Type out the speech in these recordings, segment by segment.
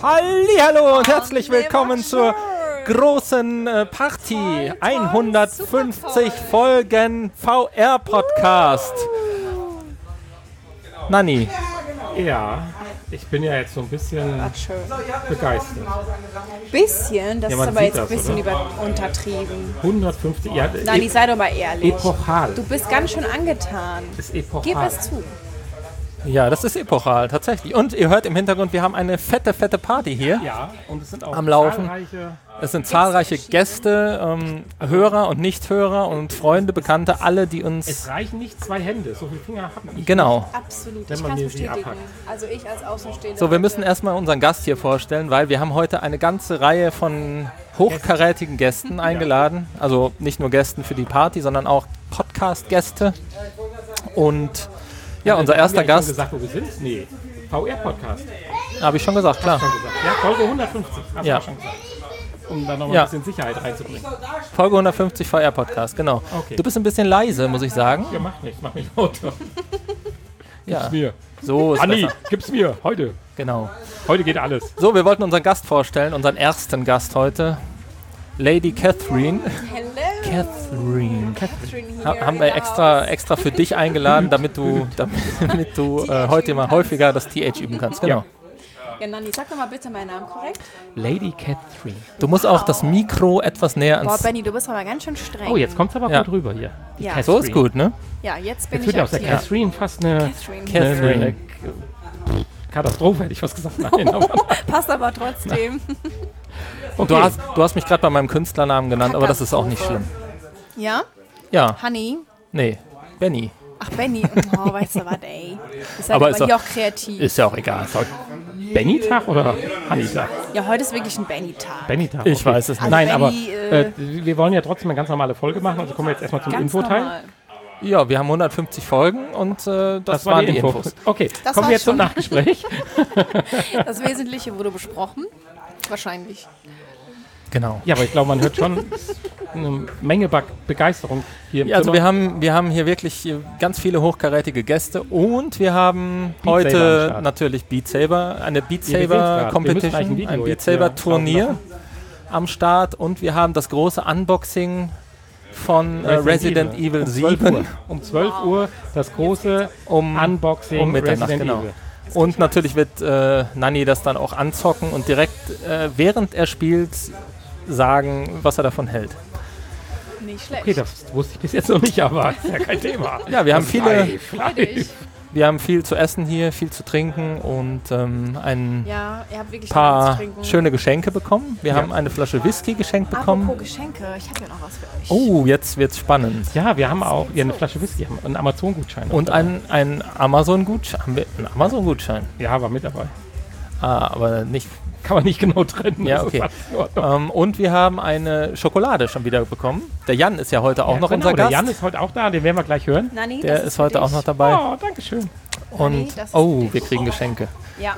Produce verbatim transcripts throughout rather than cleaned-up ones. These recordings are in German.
Hallihallo und herzlich willkommen zur großen äh, Party. hundertfünfzig Folgen V R-Podcast. Nanni. Ja, ich bin ja jetzt so ein bisschen begeistert. Bisschen? Das Ja, ist man aber sieht jetzt ein das, bisschen oder? über hundertfünfzig. hundertfünfzig, ja. Nanni, sei doch mal ehrlich. Epochal. Du bist ganz schön angetan. Ist epochal. Gib es zu. Ja, das ist epochal, tatsächlich. Und ihr hört im Hintergrund, wir haben eine fette, fette Party hier. Ja, und es sind auch Am Laufen. zahlreiche... Es sind zahlreiche Gäste, ähm, Hörer und Nichthörer und Freunde, Bekannte, alle, die uns... Es reichen nicht zwei Hände, so viele Finger hat man nicht. Genau. Absolut, Wenn ich man kann es mir sie bestätigen. abhackt. Also ich als Außenstehender. So, wir müssen erstmal unseren Gast hier vorstellen, weil wir haben heute eine ganze Reihe von hochkarätigen Gästen eingeladen. Also nicht nur Gästen für die Party, sondern auch Podcast-Gäste. Und ja, unser erster Haben wir Gast, schon gesagt, wo wir sind? Nee, V R-Podcast. habe ich schon gesagt, klar. Schon gesagt. Ja, Folge hundertfünfzig, hast Ja. du schon gesagt. Um da noch mal Ja. ein bisschen Sicherheit reinzubringen. Folge hundertfünfzig V R-Podcast, genau. Okay. Du bist ein bisschen leise, muss ich sagen. Ja, mach nichts, mach mich lauter. Ja, Mir. so ist Anni, besser. gib's mir, heute. Genau. Heute geht alles. So, wir wollten unseren Gast vorstellen, unseren ersten Gast heute. Lady Catherine. Hello. Catherine. Catherine here Ha haben in wir the extra, house. extra für dich eingeladen, damit du, damit du äh, heute mal häufiger das T H üben kannst. Genau. Ja, Nanni, sag doch mal bitte meinen Namen korrekt. Lady Catherine. Du musst auch das Mikro etwas näher Boah, ans... Benni, du bist aber ganz schön streng. Oh, jetzt kommt's aber Ja. gut rüber hier. Die Ja. Catherine. So ist gut, ne? Ja, jetzt bin Jetzt ich wird ja aus der aktiv. Catherine fast eine, Catherine. Catherine. eine, eine, eine Katastrophe, hätte ich was gesagt. Nein, aber Passt aber trotzdem. Und du hast, du hast mich gerade bei meinem Künstlernamen genannt, aber das ist auch nicht schlimm. Ja? Ja, Honey? nee, Benny. Ach, Benni. Oh, weißt du was, ey. Ist Aber aber, ist aber hier doch- auch kreativ. Ist ja auch egal. Benny-Tag oder Hanni-Tag? Ja, heute ist wirklich ein Benni-Tag. Benny-Tag. Ich weiß es nicht. Nein, Benny, aber äh, äh, wir wollen ja trotzdem eine ganz normale Folge machen, also kommen wir jetzt erstmal zum Ganz Infoteil. normal. Ja, wir haben hundertfünfzig Folgen und äh, das, war waren die Infos. Info. Okay, Das kommen war's wir jetzt zum schon. Nachgespräch. Das Wesentliche wurde besprochen. Wahrscheinlich. Genau. Ja, aber ich glaube, man hört schon eine Menge Be Begeisterung hier im Ja, also Zimmer. wir haben, wir haben hier wirklich hier ganz viele hochkarätige Gäste und wir haben Beat Saber am heute Start. natürlich Beat Saber, eine Beat Ja, wir sehen's Saber grad. Wir müssen gleich ein Competition, Video ein Beat jetzt hier Saber Turnier laufen am Start und wir haben das große Unboxing von äh, Resident Evil um zwölf sieben Uhr. Um zwölf Uhr das große um, Unboxing um Mitternacht, Resident genau. Evil. Und natürlich wird äh, Nanni das dann auch anzocken und direkt äh, während er spielt sagen, was er davon hält. Nicht schlecht. Okay, das wusste ich bis jetzt noch nicht, aber ist ja kein Thema. Ja, wir haben viele, Freu dich. wir haben viel zu essen hier, viel zu trinken und ähm, ein Ja, ihr habt wirklich paar noch was zu trinken. schöne Geschenke bekommen. Wir Ja. haben eine Flasche Whisky geschenkt bekommen. Apropos Geschenke, ich habe ja noch was für euch. Oh, jetzt wird's spannend. Ja, wir haben auch ja, eine Flasche Whisky, haben einen Amazon-Gutschein. Und ein, ein Amazon-Gutschein. Haben wir einen Amazon-Gutschein? Ja, war mit dabei. Ah, aber nicht. Kann man nicht genau trennen. Ja, das ist okay. alles in Ordnung. Ähm, und wir haben eine Schokolade schon wieder bekommen. Der Jan ist ja heute auch Ja, noch genau, unser der Gast. Jan ist heute auch da, den werden wir gleich hören. Nanni, Der das ist für heute auch dich. noch dabei. Oh, danke schön. Und das ist oh, für dich. wir kriegen Geschenke. Ja,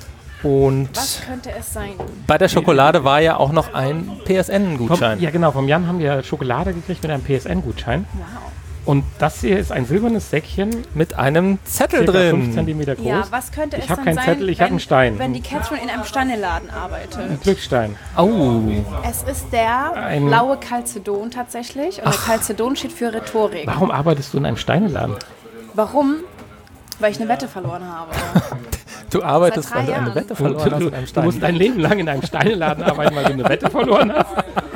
Und was könnte es sein? bei der Schokolade war ja auch noch ein P S N-Gutschein. Vom, ja, genau. Vom Jan haben wir Schokolade gekriegt mit einem P S N-Gutschein. Wow. Und das hier ist ein silbernes Säckchen, Mit einem Zettel circa fünf drin. Zentimeter groß. Ja, was könnte Ich es hab dann keinen sein, Zettel, ich wenn, hab einen Stein. wenn die Catherine in einem Steineladen arbeitet? Ein Glückstein. Oh, Es ist der Ein- blaue Calcedon tatsächlich. Und der Calcedon steht für Rhetorik. Warum arbeitest du in einem Steineladen? Warum? Weil ich eine Wette verloren habe. du arbeitest, Seit weil drei du eine Jahren. Wette Du, verloren hast du, in einem du Stein. musst dein Leben lang in einem Steineladen arbeiten, weil du eine Wette verloren hast.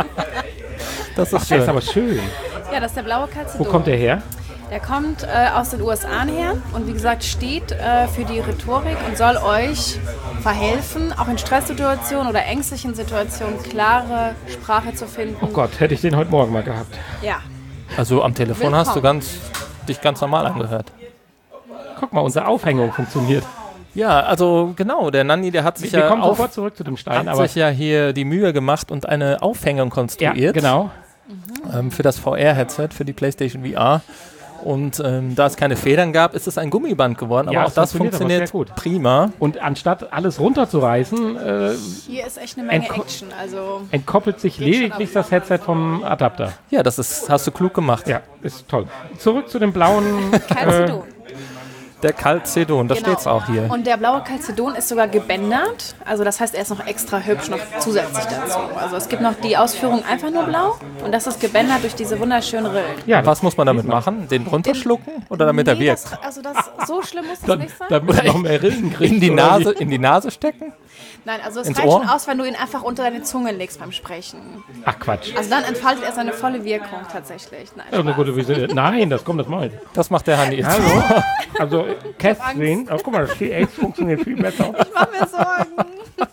Das ist Das ist schön. aber schön. Ja, das ist der blaue Calcedon. Wo kommt der her? Der kommt äh, aus den U S A her und wie gesagt steht äh, für die Rhetorik und soll euch verhelfen, auch in Stresssituationen oder ängstlichen Situationen klare Sprache zu finden. Oh Gott, hätte ich den heute Morgen mal gehabt. Ja, Also am Telefon hast du Willkommen. ganz, dich ganz normal angehört. Guck mal, unsere Aufhängung funktioniert. Ja, also genau, der Nanni, der hat sich Wir ja kommen auf, sofort zurück zu dem Stein. hat Aber sich ja hier die Mühe gemacht und eine Aufhängung ja, konstruiert genau. ähm, für das V R-Headset, für die PlayStation V R. Und ähm, da es keine Federn gab, ist es ein Gummiband geworden. Ja, Aber auch es das funktioniert funktioniert aber sehr gut. prima. Und anstatt alles runterzureißen, äh, hier ist echt eine Menge Ein Ko- Action. Also entkoppelt sich Geht schon lediglich auf. das Headset vom Adapter. Ja, das ist, hast du klug gemacht. Ja, ist toll. Zurück zu dem blauen. äh, Calcedon. Der Calcedon, da Genau. steht's auch hier. Und der blaue Calcedon ist sogar gebändert. Also das heißt, er ist noch extra hübsch, noch zusätzlich dazu. Also es gibt noch die Ausführung einfach nur blau und das ist gebändert durch diese wunderschönen Rillen. Ja, was muss man damit machen? Den runterschlucken oder damit er Nee, wirkt? das, also das, so schlimm muss das Dann, nicht sein. damit er noch mehr Rillen kriegt. In die oder Nase, wie? in die Nase stecken? Nein, also es Ins reicht Ohr? schon aus, wenn du ihn einfach unter deine Zunge legst beim Sprechen. Ach Quatsch. Also dann entfaltet er seine volle Wirkung tatsächlich. Nein, Ja, eine Spaß. gute Visite. Nein, das kommt das mal. Das macht der Hanni jetzt. Hallo? Also, Catherine. Oh, guck mal, das T H funktioniert viel besser. Ich mach mir Sorgen.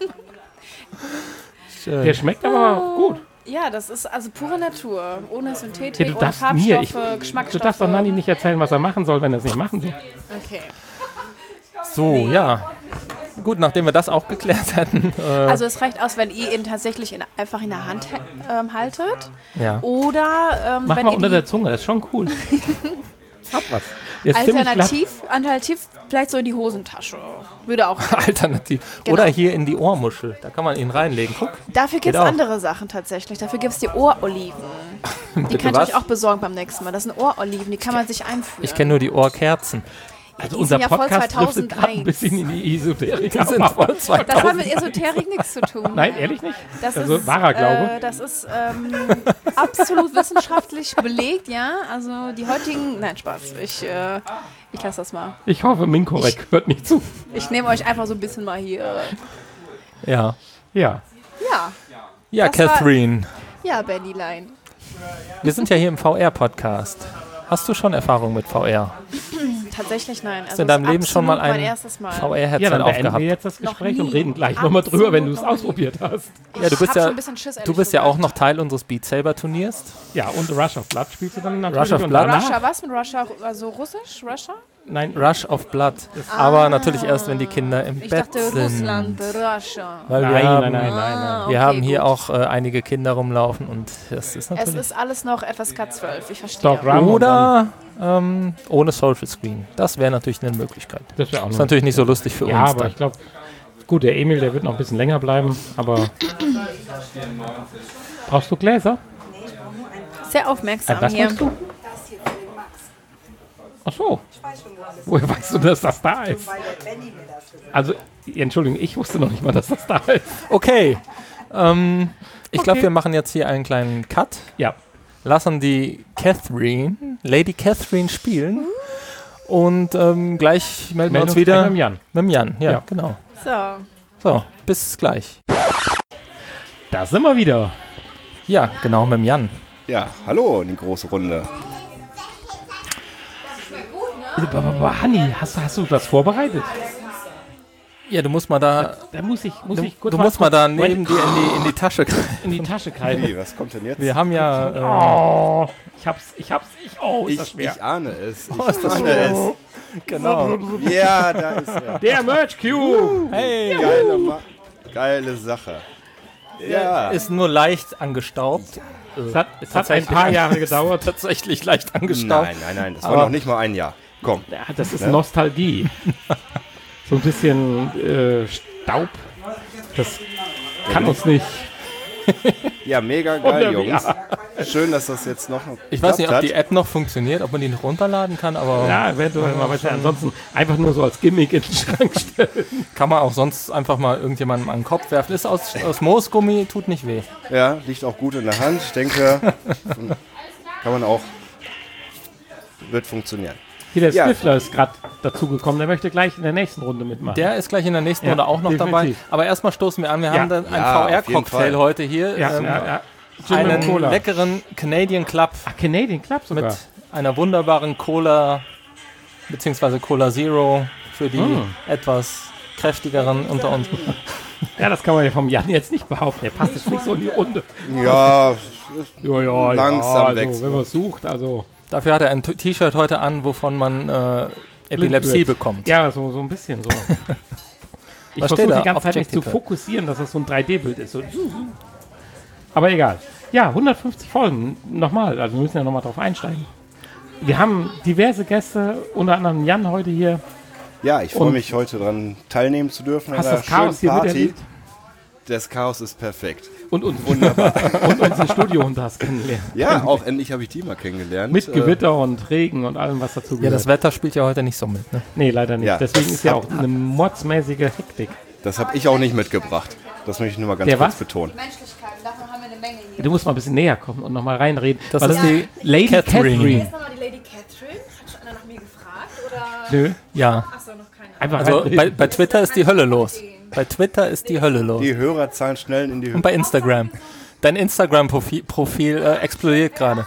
Der schmeckt aber gut. Ja, das ist also pure Natur. Ohne Synthetik, Ja, du ohne darfst Farbstoffe, mir, ich, Geschmacksstoffe. du darfst doch Nanni nicht erzählen, was er machen soll, wenn er es nicht machen soll. Okay. So, ja. Gut, nachdem wir das auch geklärt hatten. Äh, Also es reicht aus, wenn ihr ihn tatsächlich in, einfach in der Hand ähm, haltet. ja. Oder ähm, Mach wenn mal ihr unter die der Zunge, das ist schon cool. Hab was. Der ist ziemlich glatt. alternativ, alternativ vielleicht so in die Hosentasche. Würde auch. Alternativ. Genau. Oder hier in die Ohrmuschel. Da kann man ihn reinlegen. Guck. Dafür gibt es auch. andere Sachen tatsächlich. Dafür gibt es die Ohroliven. Die Bitte könnt ihr was? euch auch besorgen beim nächsten Mal. Das sind Ohroliven, die kann man sich einführen. Ich kenne nur die Ohrkerzen. Also die unser sind ja voll Podcast driftet gerade ein zweitausendeins. bisschen in die Esoterik. Die sind aber- voll zwei. Das hat mit Esoterik nichts zu tun. Nein, ehrlich nicht? Das Also ist, wahrer Glaube. Äh, das ist ähm, absolut wissenschaftlich belegt, ja. Also die heutigen. Nein, Spaß. Ich, äh, ich lasse das mal. Ich hoffe, Minkorek hört nicht zu. Ich nehme euch einfach so ein bisschen mal hier. Ja. Ja. Ja, Ja, Das war- Catherine. ja, Bennylein. Wir sind ja hier im V R-Podcast. Hast du schon Erfahrung mit V R? Tatsächlich nein. Hast du in deinem Leben schon mal mein ein erstes Mal. V Ja, R-Headset dann beenden aufgehabt? wir jetzt das Noch Gespräch nie. und reden gleich nochmal drüber, wenn du es Absolut noch ausprobiert hast. Ja, du bist hab ja, schon ein bisschen Schiss, du ehrlich bist ja gesagt. auch noch Teil unseres Beat Saber Turniers. Ja, und Rush of Blood spielst du dann natürlich. Rush of und Blood? danach- Russia, was mit Russia? Also Russisch? Russia? Nein, Rush of Blood. Aber natürlich erst, wenn die Kinder im Ich Bett dachte sind. Russland, Russia. Weil wir nein, haben, nein, nein, nein, nein. Ah, Wir okay, haben hier gut. auch äh, einige Kinder rumlaufen und das ist Es natürlich... ist alles noch F S K zwölf, ich verstehe. Stock Ram und Oder ähm, ohne Social Screen. Das wäre natürlich eine Möglichkeit. das wäre auch Ist noch. natürlich nicht so lustig für Ja, uns. aber dann. ich glaube, gut, der Emil, der wird noch ein bisschen länger bleiben, aber. Brauchst du Gläser? Sehr aufmerksam Ah, das hier. machst du? Ach so. Woher weißt du, dass das da ist? Also, Entschuldigung, ich wusste noch nicht mal, dass das da ist. Okay. Ähm, ich glaube, Okay. wir machen jetzt hier einen kleinen Cut. Ja. Lassen die Catherine, Lady Catherine spielen. Und ähm, gleich melden wir Melden uns uns wieder gleich mit dem Jan. mit dem Jan. Ja, Ja. genau. So. So, bis gleich. Da sind wir wieder. Ja, genau, mit dem Jan. Ja, hallo in die große Runde. Aber Hanni, hast, hast du das vorbereitet? Ja, du musst mal da, Da muss ich, muss du, ich kurz du musst mal da Moment, neben dir in die, in die Tasche greifen. in die Tasche greifen. Wie, was kommt denn jetzt? Wir haben ja, äh, Oh, ich hab's, ich hab's, ich, oh, ist ich, das schwer. ich ahne es. Ich Oh, ist das ahne schwer. genau. es. Ja, da ist er. Der Merch Cube! Hey, Geile, Ma Geile Sache. Ja. ist nur leicht angestaubt. Es hat, es hat ein Tatsächlich. paar Jahre gedauert. Tatsächlich leicht angestaubt. Nein, nein, nein, das war Aber- noch nicht mal ein Jahr. Komm. Ja, das ist Nostalgie. So ein bisschen äh, Staub. Das kann uns nicht. Ja, mega geil, Oder wie? Jungs. Schön, dass das jetzt noch Ich weiß nicht, ob geklappt die App noch funktioniert, ob man die noch runterladen kann, aber Ja, eventuell mal weiter. Ansonsten einfach nur so als Gimmick in den Schrank stellen. kann man auch sonst einfach mal irgendjemandem an den Kopf werfen. Ist aus, aus Moosgummi, tut nicht weh. hat. Ja, liegt auch gut in der Hand. Ich denke, kann man auch, wird funktionieren. Hier, der Ja. Stifler ist gerade dazugekommen. Der möchte gleich in der nächsten Runde mitmachen. Der ist gleich in der nächsten Ja, Runde auch noch definitiv. dabei. Aber erstmal stoßen wir an. Wir Ja. haben dann einen Ja, auf jeden V R-Cocktail Fall. heute hier. ja, ähm, ja, ja. Gin einen und Cola. leckeren Canadian Club Ach, Canadian Club sogar. mit einer wunderbaren Cola, beziehungsweise Cola Zero für die Mm. etwas kräftigeren unter uns. Ja, das kann man ja vom Jan jetzt nicht behaupten. Der passt jetzt nicht so in die Runde. Ja, Ja, ja, Langsam ja, also, wächst. wenn man es sucht, also. Dafür hat er ein T- T-Shirt heute an, wovon man äh, Epilepsie wird. bekommt. Ja, so, so ein bisschen so. Ich Was versuche steht da? die ganze Zeit mich zu Objective. fokussieren, dass das so ein drei D-Bild ist. So. Aber egal. Ja, hundertfünfzig Folgen. Nochmal, also wir müssen ja nochmal drauf einsteigen. Wir haben diverse Gäste, unter anderem Jan heute hier. ja, ich freue Und- mich heute dran teilnehmen zu dürfen. an Hast einer das Chaos schönen hier Party. miterlebt? Das Chaos ist perfekt. Und, und, Wunderbar. und unsere Studiohunde hast kennengelernt. Ja, auch endlich habe ich die mal kennengelernt. Mit Gewitter äh, und Regen und allem, was dazu gehört. Ja, das Wetter spielt ja heute nicht so mit, ne? Nee, leider nicht. Ja, Deswegen ist ja auch eine mordsmäßige Hektik. Das habe ich auch nicht mitgebracht. Das möchte ich nur mal ganz Der kurz was? betonen. Menschlichkeit, davon haben wir eine Menge hier. Du musst mal ein bisschen näher kommen und nochmal reinreden. Das Weil ist die Lady Catherine. Catherine. Ist nochmal die Lady Catherine? Hat schon einer nach mir gefragt? Oder? Nö. Ja. Achso, noch keine. Einfach Also reinreden. bei, bei Twitter ist die Hölle los. Bei Twitter ist die Hölle los. Die Hörerzahlen schnell in die Höhe. Und bei Instagram. Dein Instagram-Profil Profil, äh, explodiert gerade.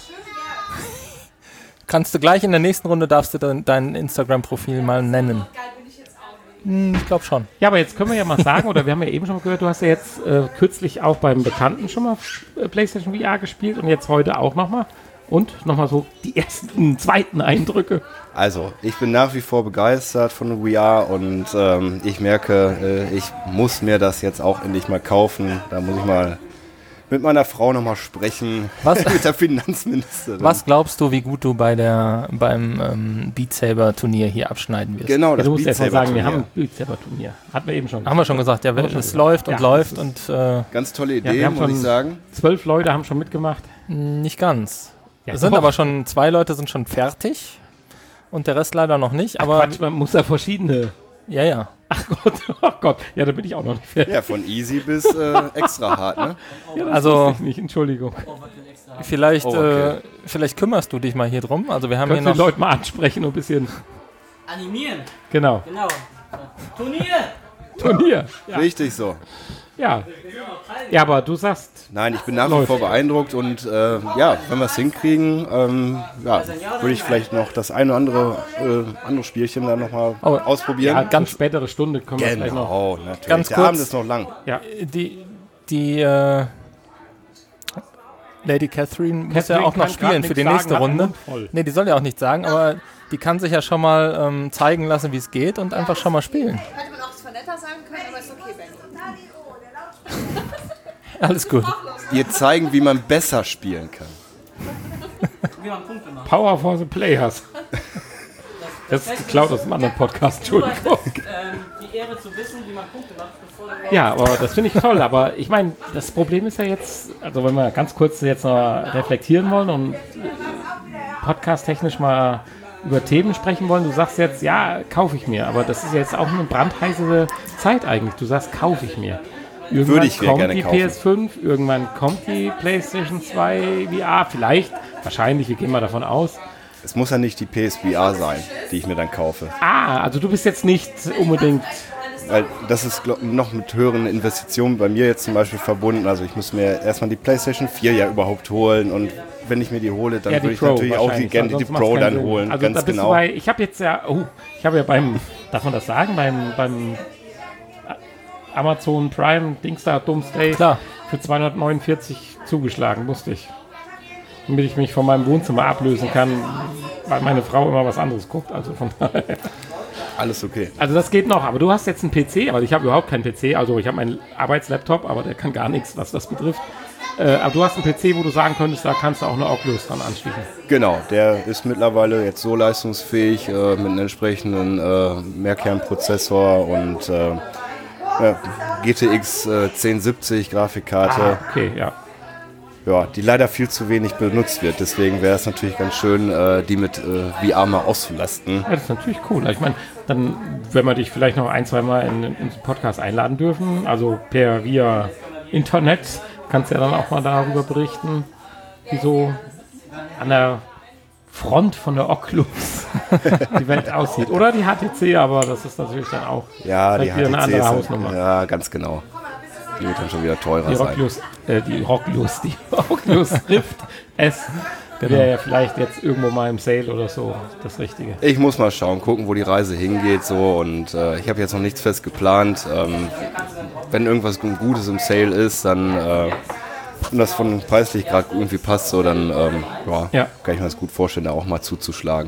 Kannst du gleich in der nächsten Runde, darfst du dein, dein Instagram-Profil mal nennen. Hm, ich glaube schon. Ja, aber jetzt können wir ja mal sagen, oder wir haben ja eben schon mal gehört, du hast ja jetzt äh, kürzlich auch beim Bekannten schon mal äh, PlayStation V R gespielt und jetzt heute auch nochmal. Und nochmal so die ersten, zweiten Eindrücke. Also, ich bin nach wie vor begeistert von V R und ähm, ich merke, äh, ich muss mir das jetzt auch endlich mal kaufen. Da muss ich mal mit meiner Frau nochmal sprechen, Was? mit der Finanzministerin. Was glaubst du, wie gut du bei der, beim ähm, Beat Saber Turnier hier abschneiden wirst? Genau, Ja, das du musst Beat erst mal Saber sagen, wir haben Turnier. ein Beat Saber Turnier. Hatten wir eben schon. Haben wir schon gesagt, ja, Haben wir schon es gesagt. läuft und Ja, läuft und äh, Ganz tolle Ja, Idee, wir haben muss ich schon sagen. zwölf Leute haben schon mitgemacht. nicht ganz. Ja, Es sind doch. aber schon, zwei Leute sind schon fertig und der Rest leider noch nicht, aber Quatsch, man muss da verschiedene. ja, ja. Ach Gott, oh Gott. Ja, da bin ich auch noch nicht fertig. Ja, von easy bis äh, extra hart, ne? Ja, das Also- wusste ich nicht, Entschuldigung. Vielleicht, Oh, okay. äh, vielleicht kümmerst du dich mal hier drum. Also wir haben Kannst du hier die noch Leute mal ansprechen und ein bisschen. Animieren, Genau. genau. Turnier! Turnier. Ja. Richtig so. Ja. Ja, aber du sagst, Nein, ich bin nach wie Läuft. vor beeindruckt und äh, ja, wenn wir es hinkriegen, ähm, ja, würde ich vielleicht noch das eine oder andere, äh, andere Spielchen dann nochmal Oh, ausprobieren. ja, ganz spätere Stunde können wir vielleicht noch. Genau, natürlich. Ganz Der kurz. Abend ist noch lang. Ja. die, die äh, Lady Catherine muss ja Catherine auch noch kann spielen grad für die nichts nächste sagen, hat den Runde. Mund voll. Nee, die soll ja auch nichts sagen, aber die kann sich ja schon mal ähm, zeigen lassen, wie es geht und einfach schon mal spielen. Hätte man auch zwar netter sagen können, aber ist okay, Ben. Alles gut. Ihr zeigen, wie man besser spielen kann. Wir haben Punkte gemacht. Power for the Players. Das ist geklaut aus einem anderen Podcast, Entschuldigung. Ähm, die Ehre zu wissen, wie man Punkte macht, bevor du Ja, aber das finde ich toll. Aber ich meine, das Problem ist ja jetzt, also wenn wir ganz kurz jetzt noch reflektieren wollen und podcast-technisch mal über Themen sprechen wollen, du sagst jetzt, ja, kaufe ich mir. Aber das ist jetzt auch eine brandheiße Zeit eigentlich. Du sagst, kaufe ich mir. Irgendwann Würde ich mir kommt gerne die kaufen. P S fünf, irgendwann kommt die PlayStation zwei V R, vielleicht, wahrscheinlich, wir gehen mal davon aus. Es muss ja nicht die P S V R sein, die ich mir dann kaufe. Ah, also du bist jetzt nicht unbedingt, Weil das ist glaub, noch mit höheren Investitionen bei mir jetzt zum Beispiel verbunden. Also ich muss mir erstmal die PlayStation vier ja überhaupt holen und wenn ich mir die hole, dann ja, die würde ich Pro natürlich auch die, wahrscheinlich, gerne die sonst macht's Pro keinen dann Sinn. holen. Also da ganz bist genau. du bei, ich habe jetzt ja, oh, ich habe ja beim, darf man das sagen, beim, beim Amazon Prime Dingsda Doomsday Klar. für zweihundertneunundvierzig zugeschlagen, musste ich. Damit ich mich von meinem Wohnzimmer ablösen kann, weil meine Frau immer was anderes guckt. Also von daher. Alles okay. Also das geht noch, aber du hast jetzt einen P C, aber ich habe überhaupt keinen P C. Also ich habe meinen Arbeitslaptop, aber der kann gar nichts, was das betrifft. Äh, aber du hast einen P C, wo du sagen könntest, da kannst du auch eine Oculus dran anschließen. Genau, der ist mittlerweile jetzt so leistungsfähig äh, mit einem entsprechenden äh, Mehrkernprozessor und äh, ja, G T X äh, zehn siebzig Grafikkarte. Ah, okay, ja. Ja, die leider viel zu wenig benutzt wird. Deswegen wäre es natürlich ganz schön, äh, die mit äh, V R mal auszulasten. Ja, das ist natürlich cool. Ich meine, dann, wenn wir dich vielleicht noch ein, zwei Mal in, in den Podcast einladen dürfen, also per via Internet, kannst du ja dann auch mal darüber berichten, wie so an der Front von der Oculus die Welt aussieht. Oder die H T C, aber das ist natürlich dann auch Ja, die vielleicht wieder H T C eine andere ist, Hausnummer. ja, ganz genau. Die wird dann schon wieder teurer Die sein. Oculus, äh, die Oculus, die Oculus Rift S wäre ja vielleicht jetzt irgendwo mal im Sale oder so das Richtige. Ich muss mal schauen, gucken, wo die Reise hingeht so und äh, ich habe jetzt noch nichts fest geplant. Ähm, wenn irgendwas Gutes im Sale ist, dann äh, und das von preislich gerade irgendwie passt, so dann ähm, ja, Ja. kann ich mir das gut vorstellen, da auch mal zuzuschlagen.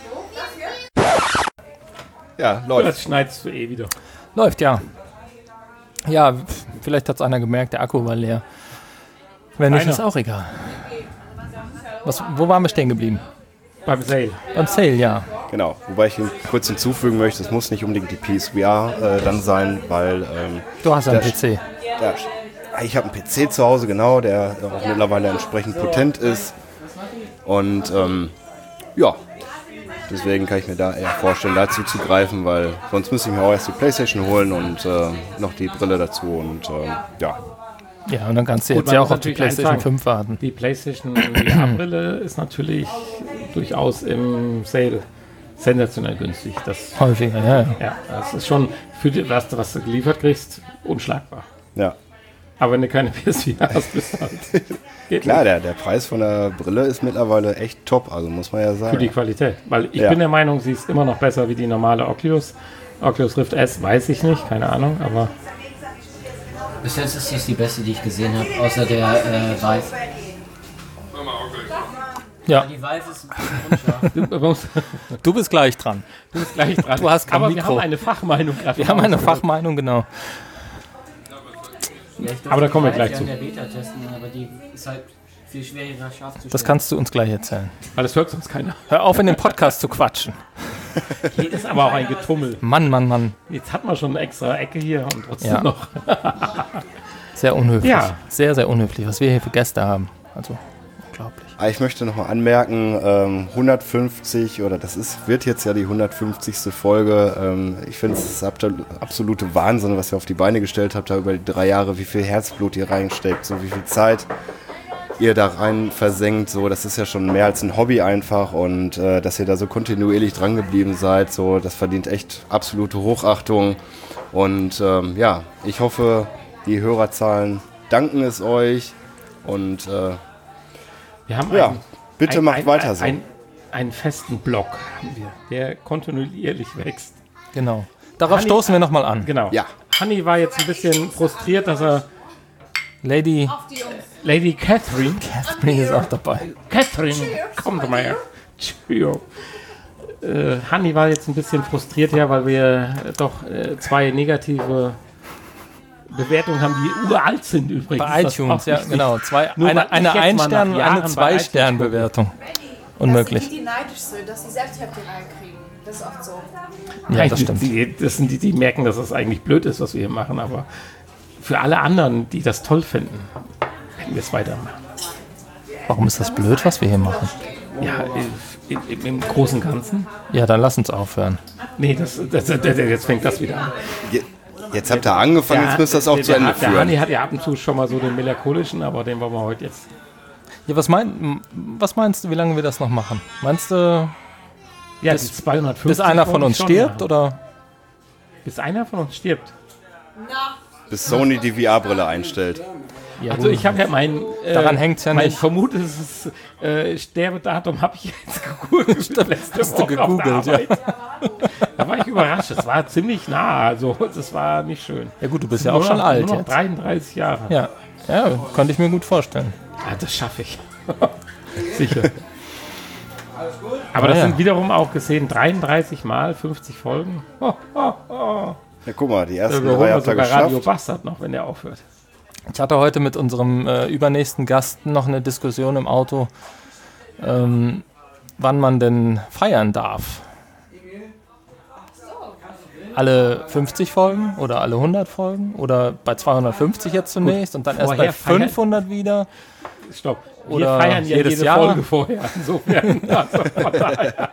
Ja, läuft. Das schneidest du eh wieder. Läuft, ja. Ja, pf, vielleicht hat es einer gemerkt, der Akku war leer. Wenn nicht, Einer. ist auch egal. Was, wo waren wir stehen geblieben? Beim Sale. Beim Sale, ja. Genau, wobei ich ihn kurz hinzufügen möchte, es muss nicht unbedingt die P S V R äh, dann sein, weil ähm, Du hast einen Der- P C. da, ich habe einen P C zu Hause, genau, der auch mittlerweile entsprechend potent ist. Und ähm, ja, deswegen kann ich mir da eher vorstellen, dazu zu greifen, weil sonst müsste ich mir auch erst die PlayStation holen und äh, noch die Brille dazu und äh, ja. Ja, und dann kannst du Gut, jetzt man ja muss auch auf die natürlich PlayStation eins sagen. fünf warten. Die PlayStation V R-Brille ist natürlich durchaus im Sale sensationell günstig. Das, Häufiger, ja, ja. ja, das ist schon für die, was, was du geliefert kriegst, unschlagbar. Ja. Aber wenn du keine P S V R hast, bist du halt. Geht Klar, nicht. der, der Preis von der Brille ist mittlerweile echt top, also muss man ja sagen. Für die Qualität. Weil ich Ja. bin der Meinung, sie ist immer noch besser wie die normale Oculus. Oculus Rift S weiß ich nicht, keine Ahnung, aber Bis jetzt ist das die beste, die ich gesehen habe, außer der äh, Vive. Ja, Die Vive ist ein bisschen unscharf. du, musst, du bist gleich dran. du bist gleich dran. Du hast kein aber wir Mikro. haben eine Fachmeinung gerade. Wir haben eine Fachmeinung, genau. Ja, ich durfte Aber da kommen wir die gleich Vive zu. ja in der Beta testen, aber die ist halt viel schwieriger scharf zu stellen. Das kannst du uns gleich erzählen. Weil das hört sonst keiner. Hör auf, in den Podcast zu quatschen. Hier ist aber auch ein Getummel. Mann, Mann, Mann. Jetzt hat man schon eine extra Ecke hier und trotzdem Ja. noch. Sehr unhöflich. Ja. Sehr, sehr unhöflich, was wir hier für Gäste haben. Also, unglaublich. Ah, Ich möchte nochmal anmerken, ähm, hundertfünfzig, oder das ist, wird jetzt ja die hundertfünfzigste Folge. Ähm, ich finde es ist absolute Wahnsinn, was ihr auf die Beine gestellt habt, da über die drei Jahre, wie viel Herzblut ihr reinsteckt, so wie viel Zeit ihr da rein versenkt. So, das ist ja schon mehr als ein Hobby einfach, und äh, dass ihr da so kontinuierlich dran geblieben seid, so, das verdient echt absolute Hochachtung. Und ähm, ja, ich hoffe, die Hörerzahlen danken es euch, und äh, Wir haben ja, einen, bitte ein, macht ein, weiter ein, so. Ein, einen festen Block haben wir, der kontinuierlich wächst. Genau. Darauf Hanni- stoßen wir nochmal an. Genau. Ja. Hanni war jetzt ein bisschen frustriert, dass er Lady Lady Catherine, Catherine ist auch dabei. Catherine, komm doch mal her. Tschüss. Äh, Hanni war jetzt ein bisschen frustriert, ja, weil wir äh, doch äh, zwei negative Bewertungen haben, die uralt sind übrigens. Bei Das iTunes, ist ja, auch wichtig. genau. Zwei, Nur weil eine ich eine jetzt mal Ein-Stern- nach und Jahren eine bei Zwei-Stern-Bewertung. Unmöglich. Das sind die, die neidisch sind, dass sie selbst nicht auf die Reihe kriegen. Das ist oft so. Ja, Nein, das stimmt. Die, das sind die, die merken, dass das eigentlich blöd ist, was wir hier machen, aber für alle anderen, die das toll finden, werden wir es weitermachen. Warum ist das blöd, was wir hier machen? Ja, im, im, im Großen und Ganzen. Ja, dann lass uns aufhören. Nee, das, das, das, jetzt fängt das wieder an. Je- Jetzt habt ihr angefangen, jetzt müsst ihr das auch der, zu Ende der, der Hanni führen. hat ja ab und zu schon mal so den melancholischen, aber den wollen wir heute jetzt. Ja, was, mein, was meinst du, wie lange wir das noch machen? Meinst du, Ja, Bis- die zweihundertfünfzig bis einer von wollen wir uns schon stirbt? machen. Oder? Bis einer von uns stirbt. Bis Sony die V R-Brille einstellt. Ja, Also ich habe ja mein, äh, Daran hängt's ja mein nicht. vermutes äh, Sterbedatum habe ich jetzt gegoogelt. Letzte hast du Woche auf der gegoogelt, ja. Arbeit. Da war ich überrascht. Es war ziemlich nah. Also das war nicht schön. Ja gut, du bist ja auch Nur schon noch, alt nur noch jetzt. dreiunddreißig Jahre. Ja. ja, könnte ich mir gut vorstellen. Ja, das schaffe ich. Sicher. Aber Ah, das ja. sind wiederum auch gesehen dreiunddreißig Mal fünfzig Folgen. Oh, oh, oh. Ja, guck mal, die Da ersten überholen drei wir habt ihr sogar Radio geschafft. Bastard noch, wenn der aufhört. Ich hatte heute mit unserem äh, übernächsten Gast noch eine Diskussion im Auto, ähm, wann man denn feiern darf. Alle fünfzig Folgen oder alle hundert Folgen oder bei zweihundertfünfzig jetzt zunächst und dann erst vorher bei feiern- fünfhundert wieder. Stopp. Wir Oder feiern ja jedes jede Jahr. Folge vorher. Insofern. Also, von daher.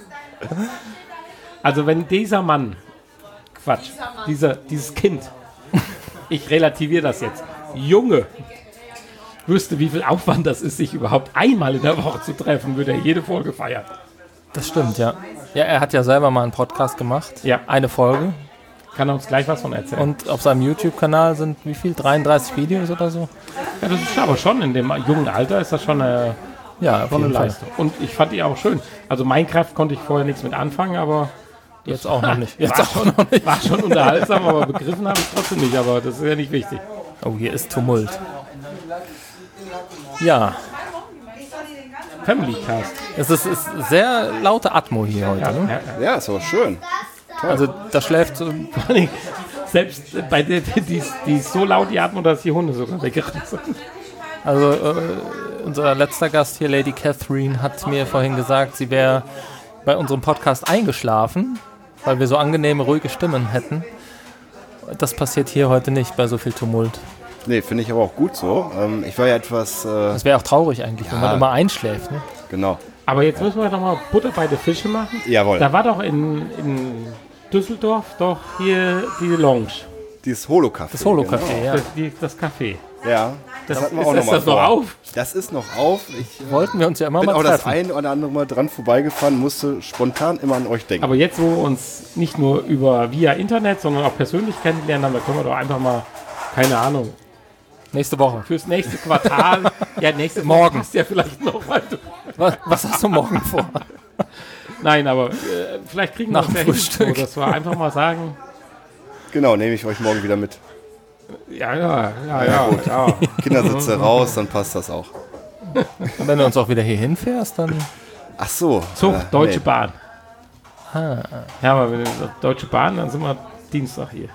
Also wenn dieser Mann, Quatsch, dieser, dieses Kind, ich relativiere das jetzt, Junge, wüsste, wie viel Aufwand das ist, sich überhaupt einmal in der Woche zu treffen, würde er jede Folge feiern. Das stimmt, ja. Ja, er hat ja selber mal einen Podcast gemacht. Ja. Eine Folge. Kann er uns gleich was von erzählen? Und auf seinem YouTube-Kanal sind wie viel? dreiunddreißig Videos oder so? Ja, das ist aber schon, in dem jungen Alter ist das schon eine, Ja, auf schon eine jeden Fall. Leistung. Und ich fand die auch schön. Also Minecraft konnte ich vorher nichts mit anfangen, aber Jetzt auch noch nicht. Jetzt war, auch schon, noch nicht. war schon unterhaltsam, aber begriffen habe ich trotzdem nicht. Aber das ist ja nicht wichtig. Oh, hier ist Tumult. Ja, Family Cast. es ist, ist sehr laute Atmo hier heute. Ja, Ne? ja, ja. Ja, ist aber schön. Also da schläft so, Vor allem, selbst bei der, die, ist- die ist so laut, die atmen, dass die Hunde sogar weggerannt sind. also äh, unser letzter Gast hier, Lady Catherine, hat mir vorhin gesagt, sie wäre bei unserem Podcast eingeschlafen, weil wir so angenehme, ruhige Stimmen hätten. das passiert hier heute nicht bei so viel Tumult. Nee, finde ich aber auch gut so. Ähm, ich war ja etwas... Äh, Das wäre auch traurig eigentlich, wenn Ja. man immer einschläft. Ne? genau. Aber jetzt müssen wir nochmal Butter bei den Fische machen. Jawohl. Da war doch in, in Düsseldorf doch hier die Lounge, Dieses Holo-Café. Das Holo-Café, ja. das, die, das Café. Genau. Ja, das, Das, hatten wir ist auch noch ist mal das noch vor. auf? Das ist noch auf. Ich äh, Wollten wir uns ja immer bin mal auch das treffen. ein oder andere Mal dran vorbeigefahren, musste spontan immer an euch denken. Aber jetzt, wo wir uns nicht nur über via Internet, sondern auch persönlich kennengelernt haben, da können wir doch einfach mal, keine Ahnung, Nächste Woche. fürs nächste Quartal, ja, nächste Woche Morgen. passt ja vielleicht noch, weil du, Was, was hast du morgen vor? nein, aber äh, vielleicht kriegen wir Nach es ja dem hin, so, Frühstück. dass wir einfach mal sagen, Genau, nehme ich euch morgen wieder mit. ja, ja, ja, ja, ja. Kindersitze raus, dann passt das auch. Und wenn du uns auch wieder hier hinfährst, dann... Ach so. Zug, äh, Deutsche nee. Bahn. Ja, aber wenn wir Deutsche Bahn, dann sind wir Dienstag hier.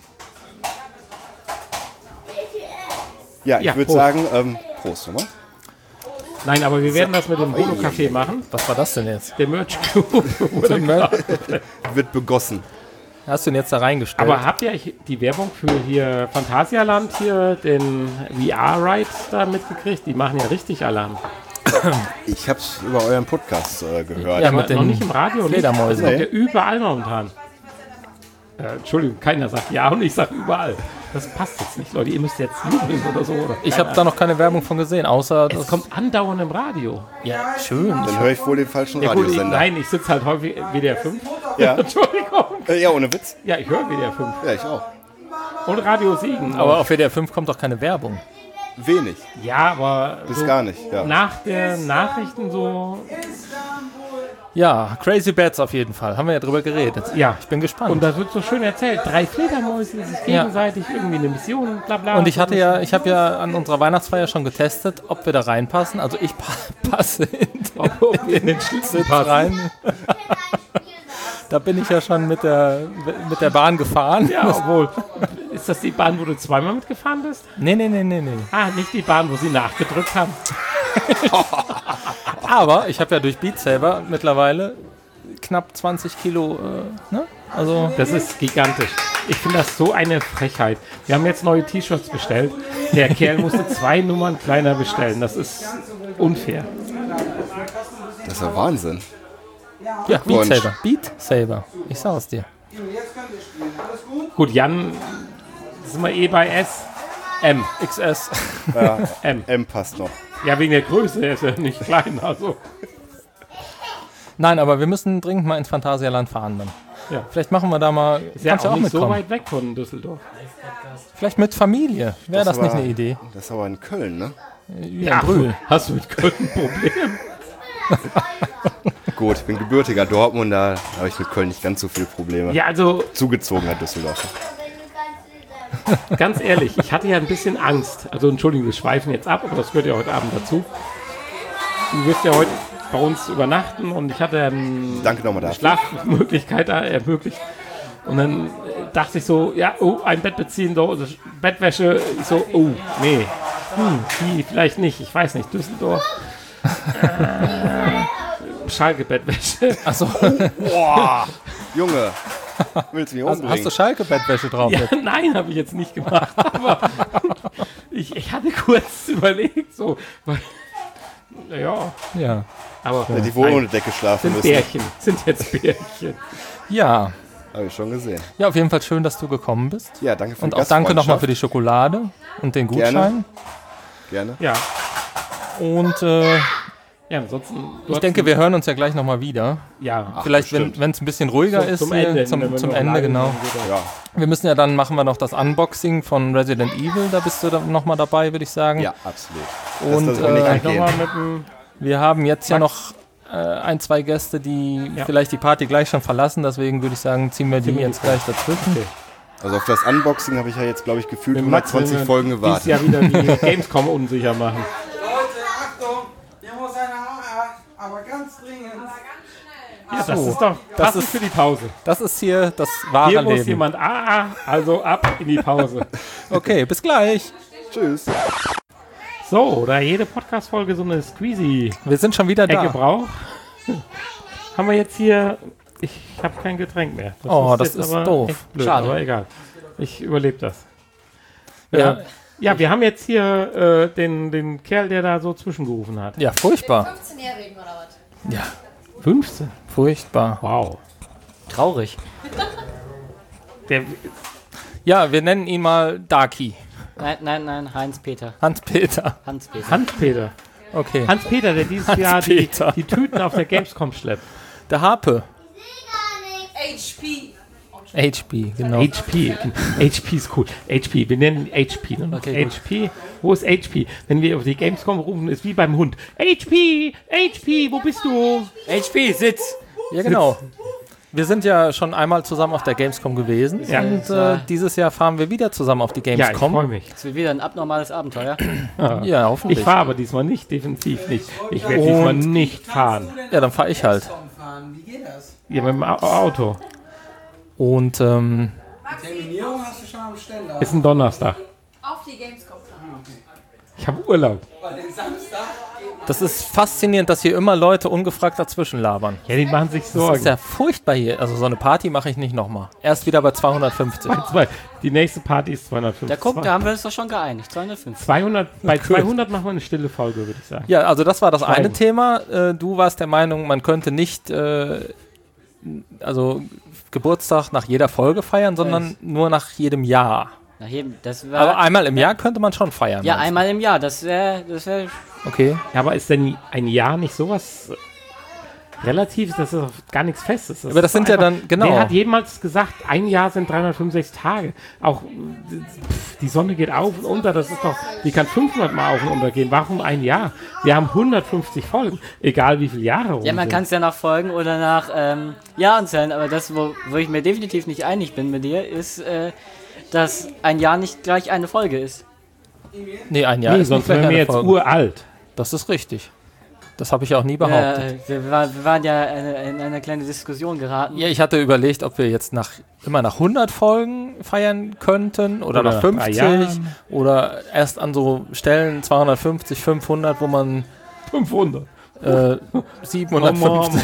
Ja, ich Ja, würde Prost. sagen, ähm, Prost nochmal. Nein, aber wir werden das mit dem Holo-Café machen. Was war das denn jetzt? Der Merch Club. Wird begossen. Hast du ihn jetzt da reingestellt? Aber habt ihr die Werbung für hier Phantasialand hier, den V R-Ride da mitgekriegt? Die machen ja richtig Alarm. Ich habe es über euren Podcast äh, gehört. Ja, Aber mit den noch nicht im Radio. Fledermäusen. Das kommt ja überall momentan. Äh, Entschuldigung, keiner sagt ja und ich sage überall. Das passt jetzt nicht, Leute. Ihr müsst jetzt jubeln oder so. Oder Ich habe da noch keine Werbung von gesehen, außer... Es Das kommt andauernd im Radio. ja, schön. Dann höre ich wohl den falschen Ja, gut, ich, Radiosender. nein, ich sitze halt häufig W D R fünf. Ja. Entschuldigung. Äh, ja, ohne Witz. Ja, ich höre W D R fünf. Ja, ich auch. Und Radio Siegen. Aber auf W D R fünf kommt doch keine Werbung. Wenig. ja, aber Bis so gar nicht. Ja. nach der Nachrichten so. Ja, Crazy Bats auf jeden Fall. Haben wir ja drüber geredet. Ja. Ich bin gespannt. Und da wird so schön erzählt. Drei Fledermäuse, die sich Ja. gegenseitig irgendwie eine Mission, bla bla. Und ich hatte ja, ich habe ja an unserer Weihnachtsfeier schon getestet, ob wir da reinpassen. Also ich pa passe in den, in den Schlitz rein. Da bin ich ja schon mit der, mit der Bahn gefahren. Ja, obwohl. Ist das die Bahn, wo du zweimal mitgefahren bist? Nee, nee, nee, nee, nee. Ah, nicht die Bahn, wo sie nachgedrückt haben. Aber ich habe ja durch Beat Saber mittlerweile knapp zwanzig Kilo, äh, ne? Also Das ist gigantisch. Ich finde das so eine Frechheit. Wir haben jetzt neue T-Shirts bestellt. Der Kerl musste zwei Nummern kleiner bestellen. Das ist unfair. Das ist ja Wahnsinn. ja, Beat Glückwunsch. Saber. Beat Saber. Ich sag's dir. Gut, Jan, sind wir eh bei S. M. X S. Ja, M. M passt noch. Ja, wegen der Größe, er ist ja nicht klein. Also. Nein, aber wir müssen dringend mal ins Phantasialand fahren dann. Ja. Vielleicht machen wir da mal. Ist ja kannst du auch nicht so mitkommen. weit weg von Düsseldorf. Vielleicht mit Familie. Wäre das, aber- nicht eine Idee? Das ist aber in Köln, ne? Ja, Brühl. Hast du mit Köln ein Problem? Gut, ich bin gebürtiger Dortmunder, da habe ich mit Köln nicht ganz so viele Probleme. Ja, also Zugezogener Düsseldorfer. ganz ehrlich, ich hatte ja ein bisschen Angst. Also Entschuldigung, wir schweifen jetzt ab, aber das gehört ja heute Abend dazu. Du wirst ja heute bei uns übernachten und ich hatte ähm, Danke nochmal dafür. Schlafmöglichkeit da ermöglicht. Und dann äh, dachte ich so, ja, oh, ein Bett beziehen, so, also Bettwäsche. Ich so, oh, nee, hm, die vielleicht nicht, ich weiß nicht, Düsseldorf. Äh, Schalke-Bettwäsche. Achso, Boah, Junge, willst du mich hast, umbringen? hast du Schalke-Bettwäsche drauf? Ja, nein, habe ich jetzt nicht gemacht. Aber ich, ich hatte kurz überlegt, so, weil, ja, Ja. aber Ja, die wohl ohne Decke schlafen sind müssen. Bärchen, sind jetzt Bärchen. Ja. Habe ich schon gesehen. Ja, auf jeden Fall schön, dass du gekommen bist. Ja, danke für Und die auch danke nochmal für Gastfreundschaft. die Schokolade und den Gutschein. Gerne. Ja, Und äh, ja, ansonsten. du ich hast- denke, wir hören uns ja gleich nochmal wieder. ja, Vielleicht, wenn bestimmt. es ein bisschen ruhiger zum, ist, zum hier, Ende, zum, wenn wir zum noch Ende, live genau. sind wieder. Ja, Wir müssen ja dann, machen wir noch das Unboxing von Resident Evil, da bist du dann nochmal dabei, würde ich sagen. ja, absolut. Und das lassen wir nicht äh, Vielleicht angehen. nochmal mit dem. wir haben jetzt ja noch äh, ein, zwei Gäste, die Ja. vielleicht die Party gleich schon verlassen, deswegen würde ich sagen, ziehen wir die Ziehen wir die jetzt gleich dazwischen. Okay. Also auf das Unboxing habe ich ja jetzt, glaube ich, gefühlt Mit Max hundertzwanzig will man Folgen dieses gewartet. Jahr wieder die Gamescom unsicher machen. Leute, Achtung, hier muss eine Haare, aber ganz dringend. Ja, das So, ist doch das passend ist- für die Pause. Das ist hier das wahre Hier muss Leben. jemand ah, ah, also ab in die Pause. Okay, bis gleich. Tschüss. So, da jede Podcast-Folge so eine Squeezy-Ecke Wir sind schon wieder da. braucht, haben wir jetzt hier. Ich habe kein Getränk mehr. Oh, das jetzt ist aber doof. echt blöd, Schade. aber egal. Ich überlebe das. Ja. Ja. Ja, wir haben jetzt hier äh, den, den Kerl, der da so zwischengerufen hat. Ja, furchtbar. fünfzehnjährigen oder was? Ja, fünfzehn? furchtbar. Wow. Traurig. Der, Ja, wir nennen ihn mal Darky. Nein, nein, nein, Heinz-Peter. Hans-Peter. Hans-Peter. Hans-Peter. Okay. Hans-Peter, der dieses Jahr die, Hans-Peter. die Tüten auf der Gamescom schleppt. Der Harpe. H P. H P, genau. H P. H P ist cool. H P, wir nennen H P. Ne? Okay, gut. H P, wo ist H P? Wenn wir auf die Gamescom rufen, ist wie beim Hund. H P, H P, wo bist du? H P, Sitz! Ja, genau. Wir sind ja schon einmal zusammen auf der Gamescom gewesen Ja. und äh, dieses Jahr fahren wir wieder zusammen auf die Ja, ich Gamescom. freue mich. Es wird wieder ein abnormales Abenteuer. Ja, hoffentlich. Ich fahre aber diesmal nicht, definitiv nicht. Ich werde Und- diesmal nicht fahren. Ja, dann fahre ich halt. Fahren. Wie geht das? Ja, mit dem Au- Auto. Und ähm, Terminierung hast du schon am Ständer. Ist ein Donnerstag. Auf die Gamescom. Ich habe Urlaub. Weil den Samstag das ist faszinierend, dass hier immer Leute ungefragt dazwischen labern. Ja, die machen sich Das Sorgen. ist ja furchtbar hier. Also so eine Party mache ich nicht nochmal. Erst wieder bei zweihundertfünfzig. Zwei. Die nächste Party ist zweihundertfünfzig. Da guck, da haben wir uns doch schon geeinigt. zweihundertfünfzig. zweihundert, bei Gut. zweihundert machen wir eine stille Folge, würde ich sagen. Ja, also das war das eine Schweigen. Thema. Äh, du warst der Meinung, man könnte nicht äh, also Geburtstag nach jeder Folge feiern, sondern Was? nur nach jedem Jahr. Nach jedem, das war, Aber einmal im Jahr könnte man schon feiern. ja, meinst du? einmal im Jahr. Das wäre, das wäre. Okay. Ja, aber ist denn ein Jahr nicht sowas äh, Relatives? Das ist doch gar nichts Festes. Aber das ist sind doch ja dann- genau. Wer hat jemals gesagt, ein Jahr sind dreihundertfünfundsechzig Tage? Auch äh, pff, die Sonne geht auf und unter, das ist doch, die kann fünfhundert Mal auf und unter gehen. Warum ein Jahr? Wir haben hundertfünfzig Folgen, egal wie viele Jahre rum Ja, man sind. kann es ja nach Folgen oder nach ähm, Jahren zählen, aber das, wo, wo ich mir definitiv nicht einig bin mit dir, ist, äh, dass ein Jahr nicht gleich eine Folge ist. Nee, ein Jahr Nee, ist sonst nicht gleich wären wir eine jetzt Folge. uralt. Das ist richtig. Das habe ich auch nie behauptet. Äh, wir, war, wir waren ja in, in eine kleine Diskussion geraten. Ja, ich hatte überlegt, ob wir jetzt nach immer nach hundert Folgen feiern könnten oder, Oder nach nach drei fünfzig Jahren. oder erst an so Stellen zweihundertfünfzig, fünfhundert, wo man fünfhundert. äh, siebenhundertfünfzig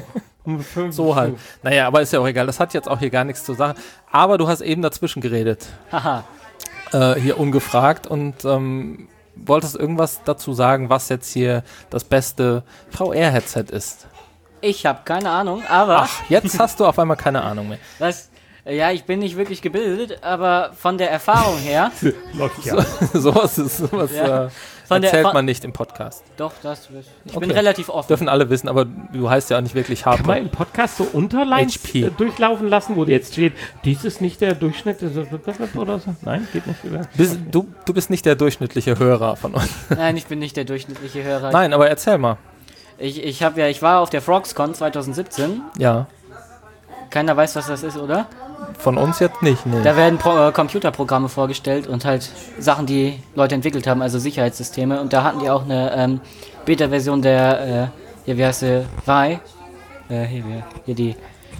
So so halt. Naja, aber ist ja auch egal. Das hat jetzt auch hier gar nichts zu sagen. Aber du hast eben dazwischen geredet, Haha. äh, hier ungefragt und ähm, wolltest irgendwas dazu sagen, was jetzt hier das beste V R-Headset ist. Ich habe keine Ahnung, aber Ach, jetzt hast du auf einmal keine Ahnung mehr. was, ja, ich bin nicht wirklich gebildet, aber von der Erfahrung her, Läuft ja. sowas ist, sowas Ja. äh, Von der- erzählt von- man nicht im Podcast. doch, das, ich Okay. bin relativ offen. Dürfen alle wissen, aber du heißt ja auch nicht wirklich Kann man Harper. im Podcast so Unterlines H P. äh, durchlaufen lassen, wo jetzt steht, dies ist nicht der Durchschnitt oder so? Nein, geht nicht. Oder? Bist, du, du bist nicht der durchschnittliche Hörer von uns. Nein, ich bin nicht der durchschnittliche Hörer. Nein, aber erzähl mal. Ich, ich habe ja, ich war auf der FrogsCon zwanzig siebzehn. Ja, Keiner weiß, was das ist, oder? von uns jetzt nicht. Nee. Da werden Pro äh, Computerprogramme vorgestellt und halt Sachen, die Leute entwickelt haben, also Sicherheitssysteme. Und da hatten die auch eine ähm, Beta-Version der, äh, hier, wie heißt sie, Vive. Äh, hier, hier, hier die,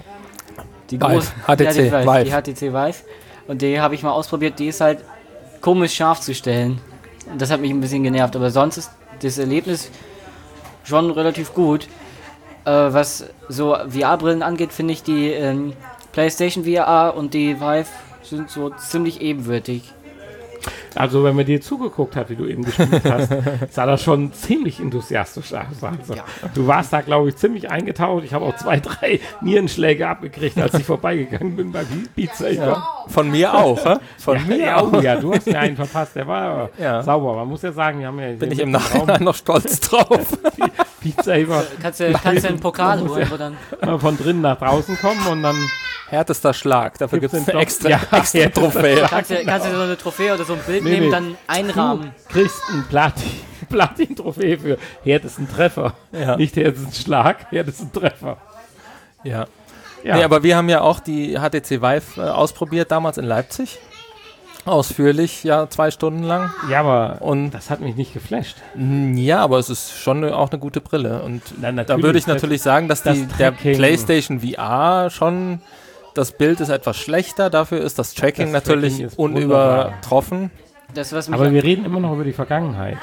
die Vive, große- H T C, ja, die Vive. Die H T C Vive. Und die habe ich mal ausprobiert, die ist halt komisch scharf zu stellen. Und das hat mich ein bisschen genervt, aber sonst ist das Erlebnis schon relativ gut. Äh, was so V R-Brillen angeht, finde ich die ähm, PlayStation V R und die Vive sind so ziemlich ebenbürtig. Also, wenn man dir zugeguckt hat, wie du eben gespielt hast, sah das schon ziemlich enthusiastisch aus. Also, du warst da, glaube ich, ziemlich eingetaucht. Ich habe auch zwei, drei Nierenschläge abgekriegt, als ich vorbeigegangen bin bei Beat Saber. Von mir auch, hä? Von Ja, mir ja, auch. oh, ja, du hast mir einen verpasst, der war aber Ja. sauber. Man muss ja sagen, wir haben ja Bin ich hier im mitten Nachhinein noch stolz drauf. Beat Saber Kannst du, kannst du einen Pokal Man muss holen, ja- wo dann. äh, von drinnen nach draußen kommen und dann Härtester Schlag. Dafür gibt Gibt's es den extra, Dopp- Ja, extra härtester Trophäe. Kannst du, kannst du so eine Trophäe oder so ein Bild Nee, nehmen, nee. dann einrahmen. du kriegst einen Platin, Platin-Trophäe für härtesten Treffer. Ja. Nicht härtesten Schlag, härtesten Treffer. Ja. Ja, Nee, aber wir haben ja auch die H T C Vive äh, ausprobiert, damals in Leipzig. Ausführlich, ja, zwei Stunden lang. ja, aber Und das hat mich nicht geflasht. mm, ja, aber es ist schon eine, auch eine gute Brille. Und Na, da natürlich, würde ich das- natürlich sagen, dass das die, der Tracking- PlayStation V R schon, das Bild ist etwas schlechter, dafür ist das Tracking Das natürlich Tracking ist unübertroffen. Das, was mich Aber wir reden immer noch über die Vergangenheit.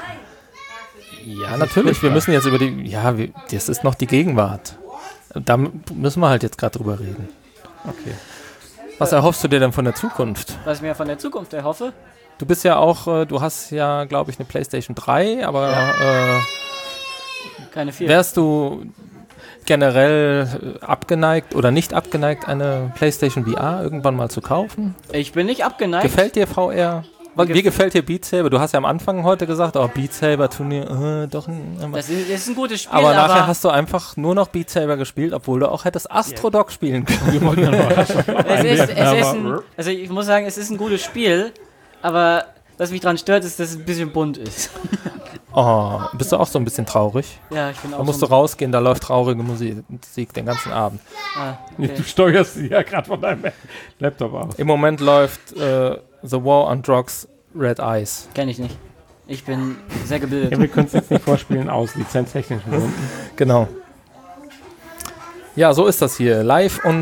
Ja, natürlich, wir müssen jetzt über die, ja, wir, das ist noch die Gegenwart. Da m- müssen wir halt jetzt gerade drüber reden. Okay. Was erhoffst du dir denn von der Zukunft? Was ich mir von der Zukunft erhoffe. Du bist ja auch, äh, du hast ja, glaube ich, eine PlayStation drei, aber äh, Keine vier. wärst du generell äh, abgeneigt oder nicht abgeneigt, eine PlayStation V R irgendwann mal zu kaufen? Ich bin nicht abgeneigt. Gefällt dir V R? Was, Mir wie gef- gefällt dir Beat Saber? Du hast ja am Anfang heute gesagt, oh, Beat Saber Turnier, äh, doch ein... Das ist, das ist ein gutes Spiel, aber aber, nachher hast du einfach nur noch Beat Saber gespielt, obwohl du auch hättest Astrodog spielen können. Wir wollten ja noch es ist, es ist aber- ein, also ich muss sagen, es ist ein gutes Spiel, aber was mich daran stört, ist, dass es ein bisschen bunt ist. Oh, bist du auch so ein bisschen traurig? Ja, ich bin auch Da musst so du rausgehen, da läuft traurige Musik Musik den ganzen Abend. Ah, okay. Du steuerst sie ja gerade von deinem Laptop aus. Im Moment läuft äh, The War on Drugs Red Eyes. Kenn ich nicht. Ich bin sehr Ja, gebildet. wir können es jetzt nicht vorspielen aus lizenztechnischen Gründen. Genau. Ja, so ist das hier. Live und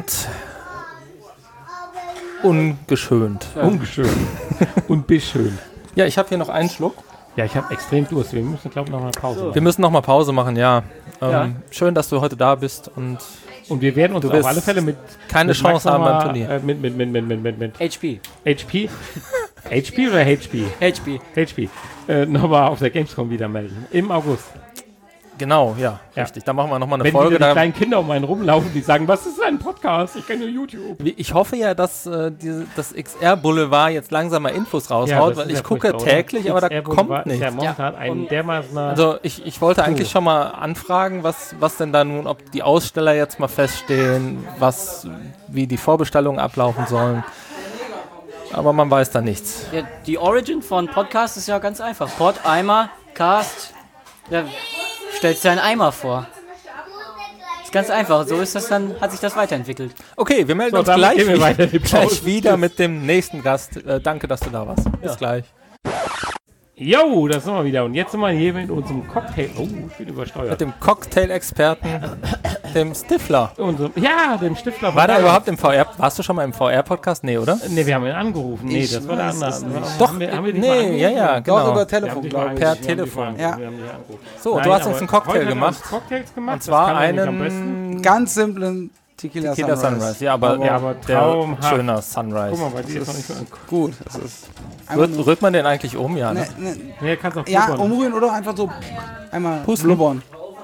ungeschönt. Ungeschön. Und beschön. Ja, ich habe hier noch einen Schluck. Ja, ich habe extrem Durst. Wir müssen, glaube ich, noch mal Pause machen. Wir müssen noch mal Pause machen, ja. Ähm, Ja. Schön, dass du heute da bist und Und wir werden uns Du auf wirst alle Fälle mit keine mit Chance Max haben noch beim mal, Turnier. Äh, mit, mit, mit, mit, mit, mit, mit H P. H P? H P oder H P? H P. H P. Äh, nochmal auf der Gamescom wieder melden. Im August. Genau, ja, Ja. richtig. Da machen wir noch mal eine Wenn Folge. wieder die Da, kleinen Kinder um einen rumlaufen, die sagen, was ist ein Podcast? Ich kenne nur YouTube. Wie- ich hoffe ja, dass äh, diese, das X R Boulevard jetzt langsam mal Infos raushaut, das weil ist ich ja gucke furchtbar, oder? täglich, aber da X R kommt war- ist nichts. ja momentan ein und- dermaßen... Also ich, ich wollte eigentlich schon mal anfragen, was, was denn da nun, ob die Aussteller jetzt mal feststehen, was, wie die Vorbestellungen ablaufen sollen. Aber man weiß da nichts. Ja, die Origin von Podcast ist ja ganz einfach. Pod, Eimer, Cast. Ja, stellst dir einen Eimer vor. Ist ganz einfach. So ist das dann, hat sich das weiterentwickelt. Okay, wir melden So, uns damit gleich, gehen wir weiter in die gleich Pause. wieder mit dem nächsten Gast. Äh, danke, dass du da warst. Bis gleich. Jo, das sind wir wieder. Und jetzt sind wir hier mit unserem Cocktail. Oh, ich bin Mit übersteuert. dem Cocktail-Experten, dem Stifler. Unserem, ja, dem Stifter. War der Bayern. überhaupt im V R? Warst du schon mal im V R-Podcast? Nee, oder? Nee, wir haben ihn angerufen. Nee, Ich das war der weiß andere. es nicht. Doch, haben wir, haben wir dich mal nee, angerufen? ja, ja, genau. Doch, über Wir haben Telefon, dich glaube mal ich. Per angerufen, wir haben dich Telefon. mal- Ja. wir haben dich angerufen. So, Nein, du hast uns aber einen Cocktail heute hat er gemacht. uns Cocktails gemacht. Und zwar das kann er nicht am besten. einen Ganz simplen Tequila, Tequila Sunrise. Sunrise. Ja, aber, Ja, aber der traumhaft. schöner Sunrise. Guck mal, bei dir ist noch nicht so ein... Gut, das ist einfach Rührt, nur, rührt man den eigentlich um? Ja, ne? ne, ne, Nee, kannst auch ja, blubbern. umrühren oder einfach so einmal Pusten. blubbern.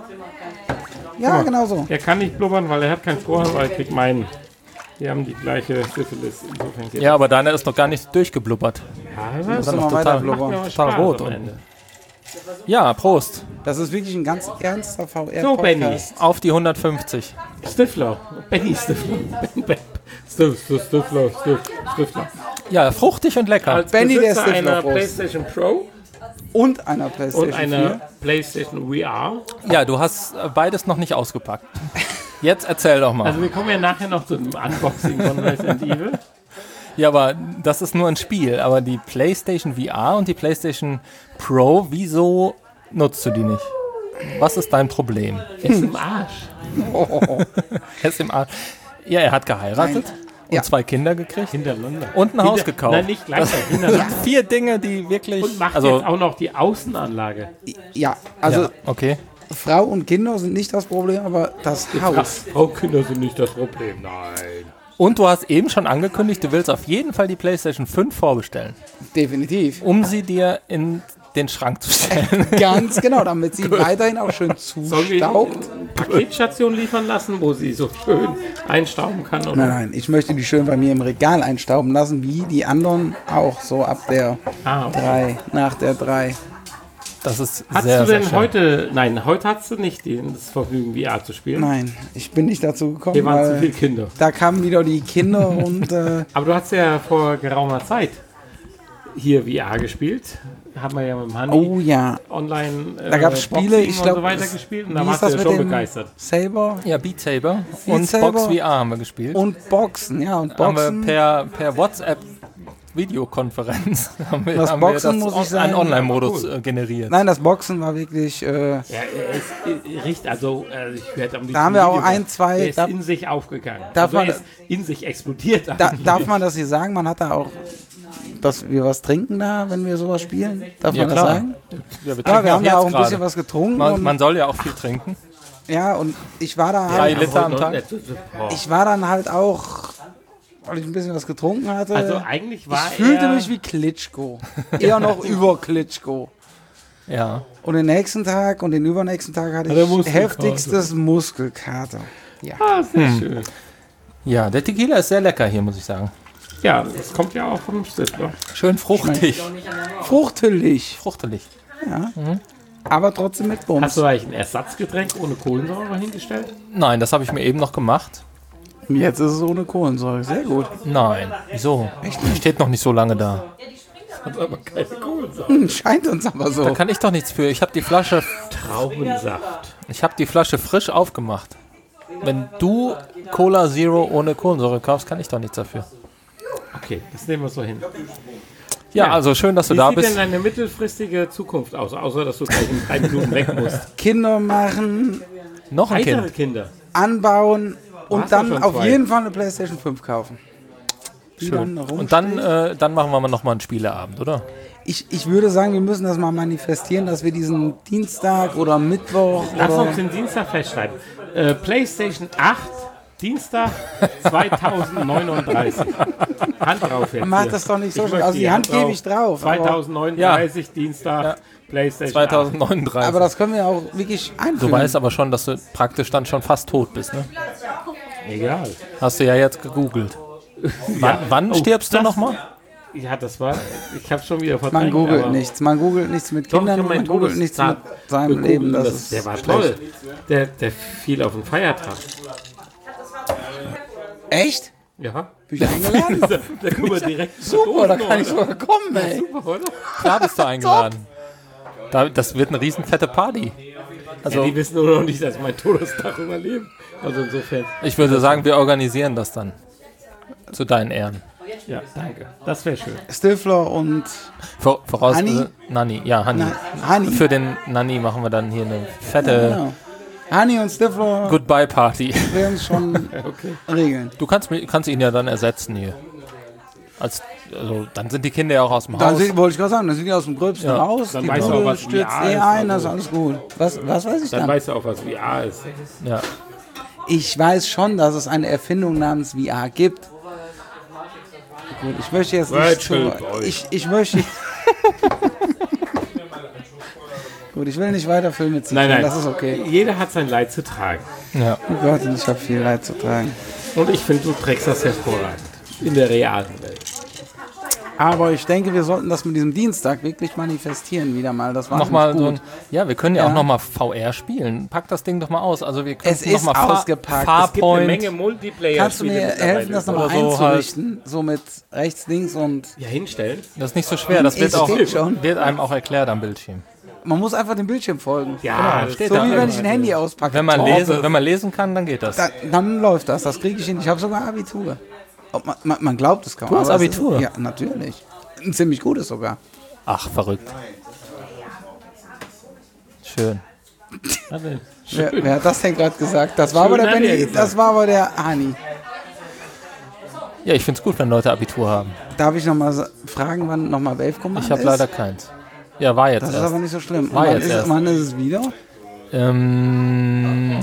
Ja, genau so. Er kann nicht blubbern, weil er hat keinen Strohhalm, weil er kriegt meinen. Wir haben die gleiche Syphilis. Insofern geht Ja, aber deiner ist noch gar nicht durchgeblubbert. das. Das ist Dann noch mal weiter total, blubbern. Ja, total Spaß rot. am Und, Ende. ja, Prost. Das ist wirklich ein ganz ernster V So, Benny. R-Podcast. Auf die hundertfünfzig. Stifler. Benny Stifler. Stif- Stif- Stifler. Stif- Stifler. Ja, fruchtig und lecker. Als Benny, der Besitzer Stifler, einer Prost. PlayStation Pro Und einer PlayStation und einer vier. PlayStation V R. Ja, du hast äh, beides noch nicht ausgepackt. Jetzt erzähl doch mal. Also wir kommen ja nachher noch zu dem Unboxing von Resident Evil. Ja, aber das ist nur ein Spiel. Aber die PlayStation V R und die PlayStation Pro, wieso nutzt du die nicht? Was ist dein Problem? Ist im Arsch. Er ist im Arsch. Ja, er hat geheiratet und Ja. zwei Kinder gekriegt Hintereinander. und ein Haus Hinter- gekauft. Nein, nicht gleichzeitig. Hintereinander. Vier Dinge, die wirklich... Und macht also, jetzt auch noch die Außenanlage. Ja, also ja, okay. Frau und Kinder sind nicht das Problem, aber das Haus. Frau, Kinder sind nicht das Problem. Nein. Und du hast eben schon angekündigt, du willst auf jeden Fall die PlayStation fünf vorbestellen, Definitiv. um sie dir in den Schrank zu stellen. Ganz genau, damit sie weiterhin auch schön Sollen wir zustaubt. eine Paketstation liefern lassen, wo sie so schön einstauben kann? Oder? Nein, nein, ich möchte die schön bei mir im Regal einstauben lassen, wie die anderen auch, so ab der Ah, okay. drei, nach der drei. Das ist Hast sehr, du sehr denn schön. heute, nein, heute hast du nicht die- das Vergnügen, V R zu spielen? Nein, ich bin nicht dazu gekommen, Hier waren zu weil viele Kinder. da kamen wieder die Kinder und äh, Aber du hast ja vor geraumer Zeit hier V R gespielt. Haben wir ja mit dem Handy oh ja, online äh, da gab es Spiele, Boxing ich und glaube, so weiter gespielt und da wie warst ist du das ja mit schon dem begeistert. Saber Ja, Beat Saber Beat und Saber. Box V R haben wir gespielt. und Boxen, ja, und haben wir Boxen. per, per WhatsApp Videokonferenz haben wir, Das haben Boxen, wir muss das ich sagen, einen Online-Modus äh, generiert. Nein, das Boxen war wirklich, äh, Ja, er ist äh, richtig, also äh, ich werde am liebsten haben wir auch Video- ein, zwei- Der ist da- in sich aufgegangen. Darf also man- er ist in sich explodiert. da, eigentlich. darf man das hier sagen? Man hat da auch, dass wir was trinken da, wenn wir sowas spielen? Darf Ja, man das klar. sagen? Ja, wir, Ja, trinken wir haben ja jetzt auch ein gerade. bisschen was getrunken. Man, und, man soll ja auch viel trinken. ja, und ich war da Drei halt, Liter am Und- Tag. und- oh. ich war dann halt auch weil ich ein bisschen was getrunken hatte. Also eigentlich war ich fühlte er... mich wie Klitschko. Eher noch über Klitschko. Ja. Und den nächsten Tag und den übernächsten Tag hatte Hat er ich Muskelkater. heftigstes Muskelkater. Ja. Ah, sehr schön. Ja, der Tequila ist sehr lecker hier, muss ich sagen. Ja, das kommt ja auch vom Stifter. Schön fruchtig. Fruchtelig. Fruchtelig. Ja. Aber trotzdem mit Bums. Hast du eigentlich ein Ersatzgetränk ohne Kohlensäure hingestellt? Nein, das habe ich mir eben noch gemacht. Jetzt ist es ohne Kohlensäure. Sehr gut. Nein. Wieso? Steht noch nicht so lange da. Hat aber keine Kohlensäure. Hm, scheint uns aber Da so. kann ich doch nichts für. Ich habe die Flasche, Traubensaft. ich habe die Flasche frisch aufgemacht. Wenn du Cola Zero ohne Kohlensäure kaufst, kann ich doch nichts dafür. Okay, das nehmen wir so hin. Ja, Ja. also schön, dass du Wie da sieht bist. denn deine mittelfristige Zukunft aus? Außer, dass du gleich in drei Minuten weg musst. Kinder machen, Noch ein Weitere Kind. Kinder. anbauen und hast doch dann schon auf zwei. jeden Fall eine PlayStation fünf kaufen. Die Schön. dann Und dann, rumsteht. äh, dann machen wir mal nochmal einen Spieleabend, oder? Ich, ich würde sagen, wir müssen das mal manifestieren, dass wir diesen Dienstag oder Mittwoch Lass oder uns den Dienstag festschreiben. Äh, PlayStation acht, Dienstag zweitausendneununddreißig. Hand drauf jetzt. Mach hier. das doch nicht so Ich schön. möchte Also die Hand gebe ich drauf. Aber, zweitausendneununddreißig, Dienstag, Ja. PlayStation zweitausendneununddreißig. aber das können wir auch wirklich Du einführen. weißt aber schon, dass du praktisch dann schon fast tot bist, ne? acht. Egal. Hast du ja jetzt gegoogelt. Wann, wann Oh, stirbst du das- nochmal? Ja, das war. Ich habe schon wieder Man verdrängt. googelt aber- nichts. Man googelt nichts mit Doch, Kindern ich hab und meinen man googelt nichts mit Todestag seinem gegoogelt Leben. und Das das, ist der war schlecht. toll. Der, der fiel auf den Feiertag. Echt? Ja. Bin ich eingeladen? Da, da können wir direkt Super, da kann ich sogar kommen, ey. Super, oder? Klar bist du eingeladen. Da, das wird eine riesen fette Party. Also Ja, die wissen nur noch nicht, dass ich meinen Todestag überlebe. Also insofern. ich würde sagen, wir organisieren das dann. Zu deinen Ehren. Ja, danke. Das wäre schön. Stifler und Vor, voraus, Hanni? Äh, Nanni, ja, Hanni. Na, Hanni. Für den Nanni machen wir dann hier eine fette Genau. Hani und Stifler Goodbye-Party. werden es schon regeln. Du kannst, mi- kannst ihn ja dann ersetzen hier. Als, also, dann sind die Kinder ja auch aus dem Da Haus. sind- wollte ich gerade sagen, da sind die aus dem Gröbsten Ja. raus. Dann die weißt du auch, Bude was stürzt V R eh ist, ein, das also. ist alles gut. Was, was weiß ich Dann dann? weißt du auch, was V R ist. Ja. Ich weiß schon, dass es eine Erfindung namens V R gibt. Gut, ich möchte jetzt nicht zu, Virtual Boy. ich, ich möchte Gut, ich will nicht weiter Filme ziehen, Nein, nein. das ist okay. Jeder hat sein Leid zu tragen. Ja. Oh Gott, und ich habe viel Leid zu tragen. Und ich finde, du trägst das hervorragend. In der realen Welt. Aber ich denke, wir sollten das mit diesem Dienstag wirklich manifestieren wieder mal. Das war Nochmal nämlich so gut. ein, ja, wir können ja, Ja. auch nochmal V R spielen. Pack das Ding doch mal aus. Also wir können Es ist noch mal Fa- ausgepackt. Es gibt eine Farpoint. Menge Multiplayer. Kannst du mir helfen, das nochmal Oder so halt. einzurichten? So mit rechts, links und Ja, hinstellen. Das ist nicht so schwer. Das wird, Es auch, geht schon. wird einem auch erklärt am Bildschirm. man muss einfach dem Bildschirm folgen. Ja, steht So da. wie wenn ich ein Handy auspacke. Wenn man, Top. lesen, wenn man lesen kann, dann geht das. Da, dann läuft das. Das kriege ich hin. Ich habe sogar Abitur. Ob man, man, man glaubt es kaum. Du hast aber es Abitur? Ist, ja, natürlich. Ein ziemlich gutes sogar. Ach, verrückt. Schön. Wer, wer hat das denn gerade gesagt? Das war, aber der hat er Benny, gesagt. das war aber der Hani. Ja, ich finde es gut, wenn Leute Abitur haben. Darf ich nochmal fragen, wann nochmal Wave Commander Ich habe ist? leider keins. Ja, war jetzt Das ist erst. aber nicht so schlimm. War wann, jetzt ist, erst. wann ist es wieder? Ähm,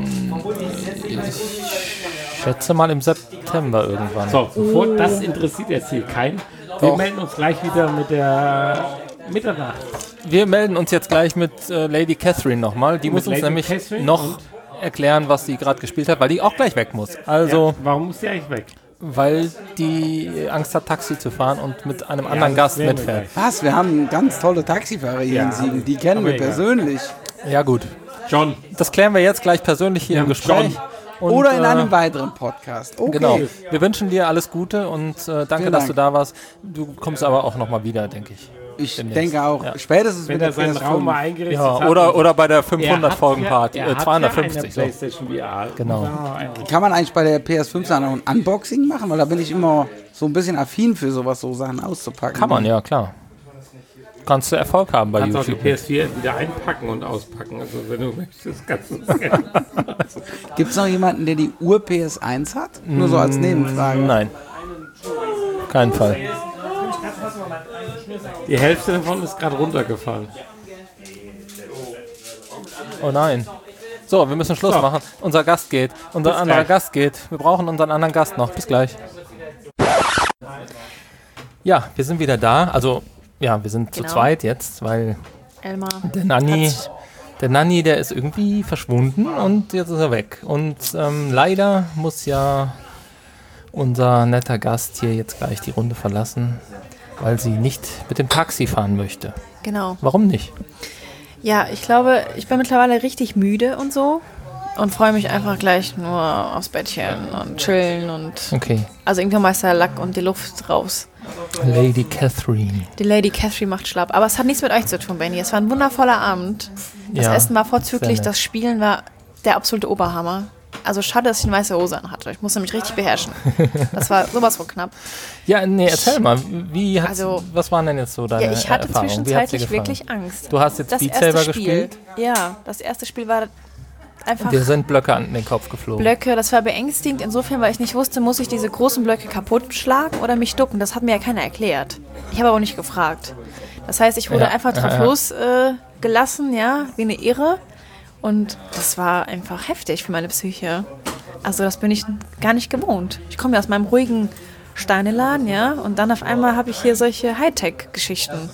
ich schätze mal im September irgendwann. So, bevor das interessiert jetzt hier keinen. Wir melden uns gleich wieder mit der Mitternacht. Wir melden uns jetzt gleich mit äh, Lady Catherine nochmal. Die muss uns Lady nämlich Catherine noch und- erklären, was sie gerade gespielt hat, weil die auch gleich weg muss. Also, Ja, warum muss die eigentlich weg? weil die Angst hat, Taxi zu fahren und mit einem anderen das Gast sehen wir mitfährt. Was? Wir haben ganz tolle Taxifahrer hier Ja, in Siegen. Die kennen aber wir egal. persönlich. Ja, gut. John. Das klären wir jetzt gleich persönlich hier Ja, im Gespräch. John. Und, Oder in äh, einem weiteren Podcast. Okay. Genau. Wir wünschen dir alles Gute und äh, danke, Vielen dass Dank. du da warst. Du kommst aber auch nochmal wieder, denke ich. Ich demnächst. denke auch, Ja. spätestens Wenn mit er der seinen P S Raum mal fünf. eingerichtet Ja, hat. oder, oder bei der Er hat fünfhundert-Folgen-Party, ja- äh, er hat zweihundertfünfzig. Ja eine so. PlayStation V R. Genau. Ja, eigentlich. Kann man eigentlich bei der P S fünf dann auch ein Unboxing machen? Weil da bin ich immer so ein bisschen affin für sowas, so Sachen auszupacken. Kann man, ja, klar. Kannst du Erfolg haben bei Kannst auch die YouTube. P S vier wieder einpacken und auspacken. Also wenn du möchtest, kannst du es gerne. Gibt es noch jemanden, der die Ur-P S eins hat? Nur so als Nebenfrage. Nein. Keinen Fall. Die Hälfte davon ist gerade runtergefallen. Oh nein. So, wir müssen Schluss So. machen. Unser Gast geht. Unser Bis anderer gleich. Gast geht. Wir brauchen unseren anderen Gast noch. Bis gleich. Ja, wir sind wieder da. Also, ja, wir sind Genau. zu zweit jetzt, weil Elmar. der Nanni, Hat's- der Nanni, der ist irgendwie verschwunden und jetzt ist er weg. Und ähm, leider muss ja unser netter Gast hier jetzt gleich die Runde verlassen, weil sie nicht mit dem Taxi fahren möchte. Genau. Warum nicht? Ja, ich glaube, ich bin mittlerweile richtig müde und so und freue mich einfach gleich nur aufs Bettchen und chillen und Okay. also irgendwann mal ist der Lack und die Luft raus. Lady Catherine. Die Lady Catherine macht schlapp. Aber es hat nichts mit euch zu tun, Benny. Es war ein wundervoller Abend. Das Ja, Essen war sehr vorzüglich, nett. das Spielen war der absolute Oberhammer. Also schade, dass ich eine weiße Hose anhatte. Ich musste mich richtig beherrschen. Das war sowas von knapp. Ja, nee, erzähl mal, wie hat, Also- was waren denn jetzt so deine Ja, ich hatte Erfahrungen? Wie hat's dir zwischenzeitlich gefallen? wirklich Angst. Du hast jetzt Das Beat erste Saber Spiel, gespielt? Ja, das erste Spiel war einfach Dir sind Blöcke an den Kopf geflogen. Blöcke. Das war beängstigend insofern, weil ich nicht wusste, muss ich diese großen Blöcke kaputt schlagen oder mich ducken. Das hat mir ja keiner erklärt. Ich habe aber auch nicht gefragt. Das heißt, ich wurde Ja, einfach drauf ja, ja. losgelassen, äh, gelassen, ja, wie eine Irre. Und das war einfach heftig für meine Psyche. Also das bin ich gar nicht gewohnt. Ich komme ja aus meinem ruhigen Steineladen, ja, und dann auf einmal habe ich hier solche Hightech-Geschichten.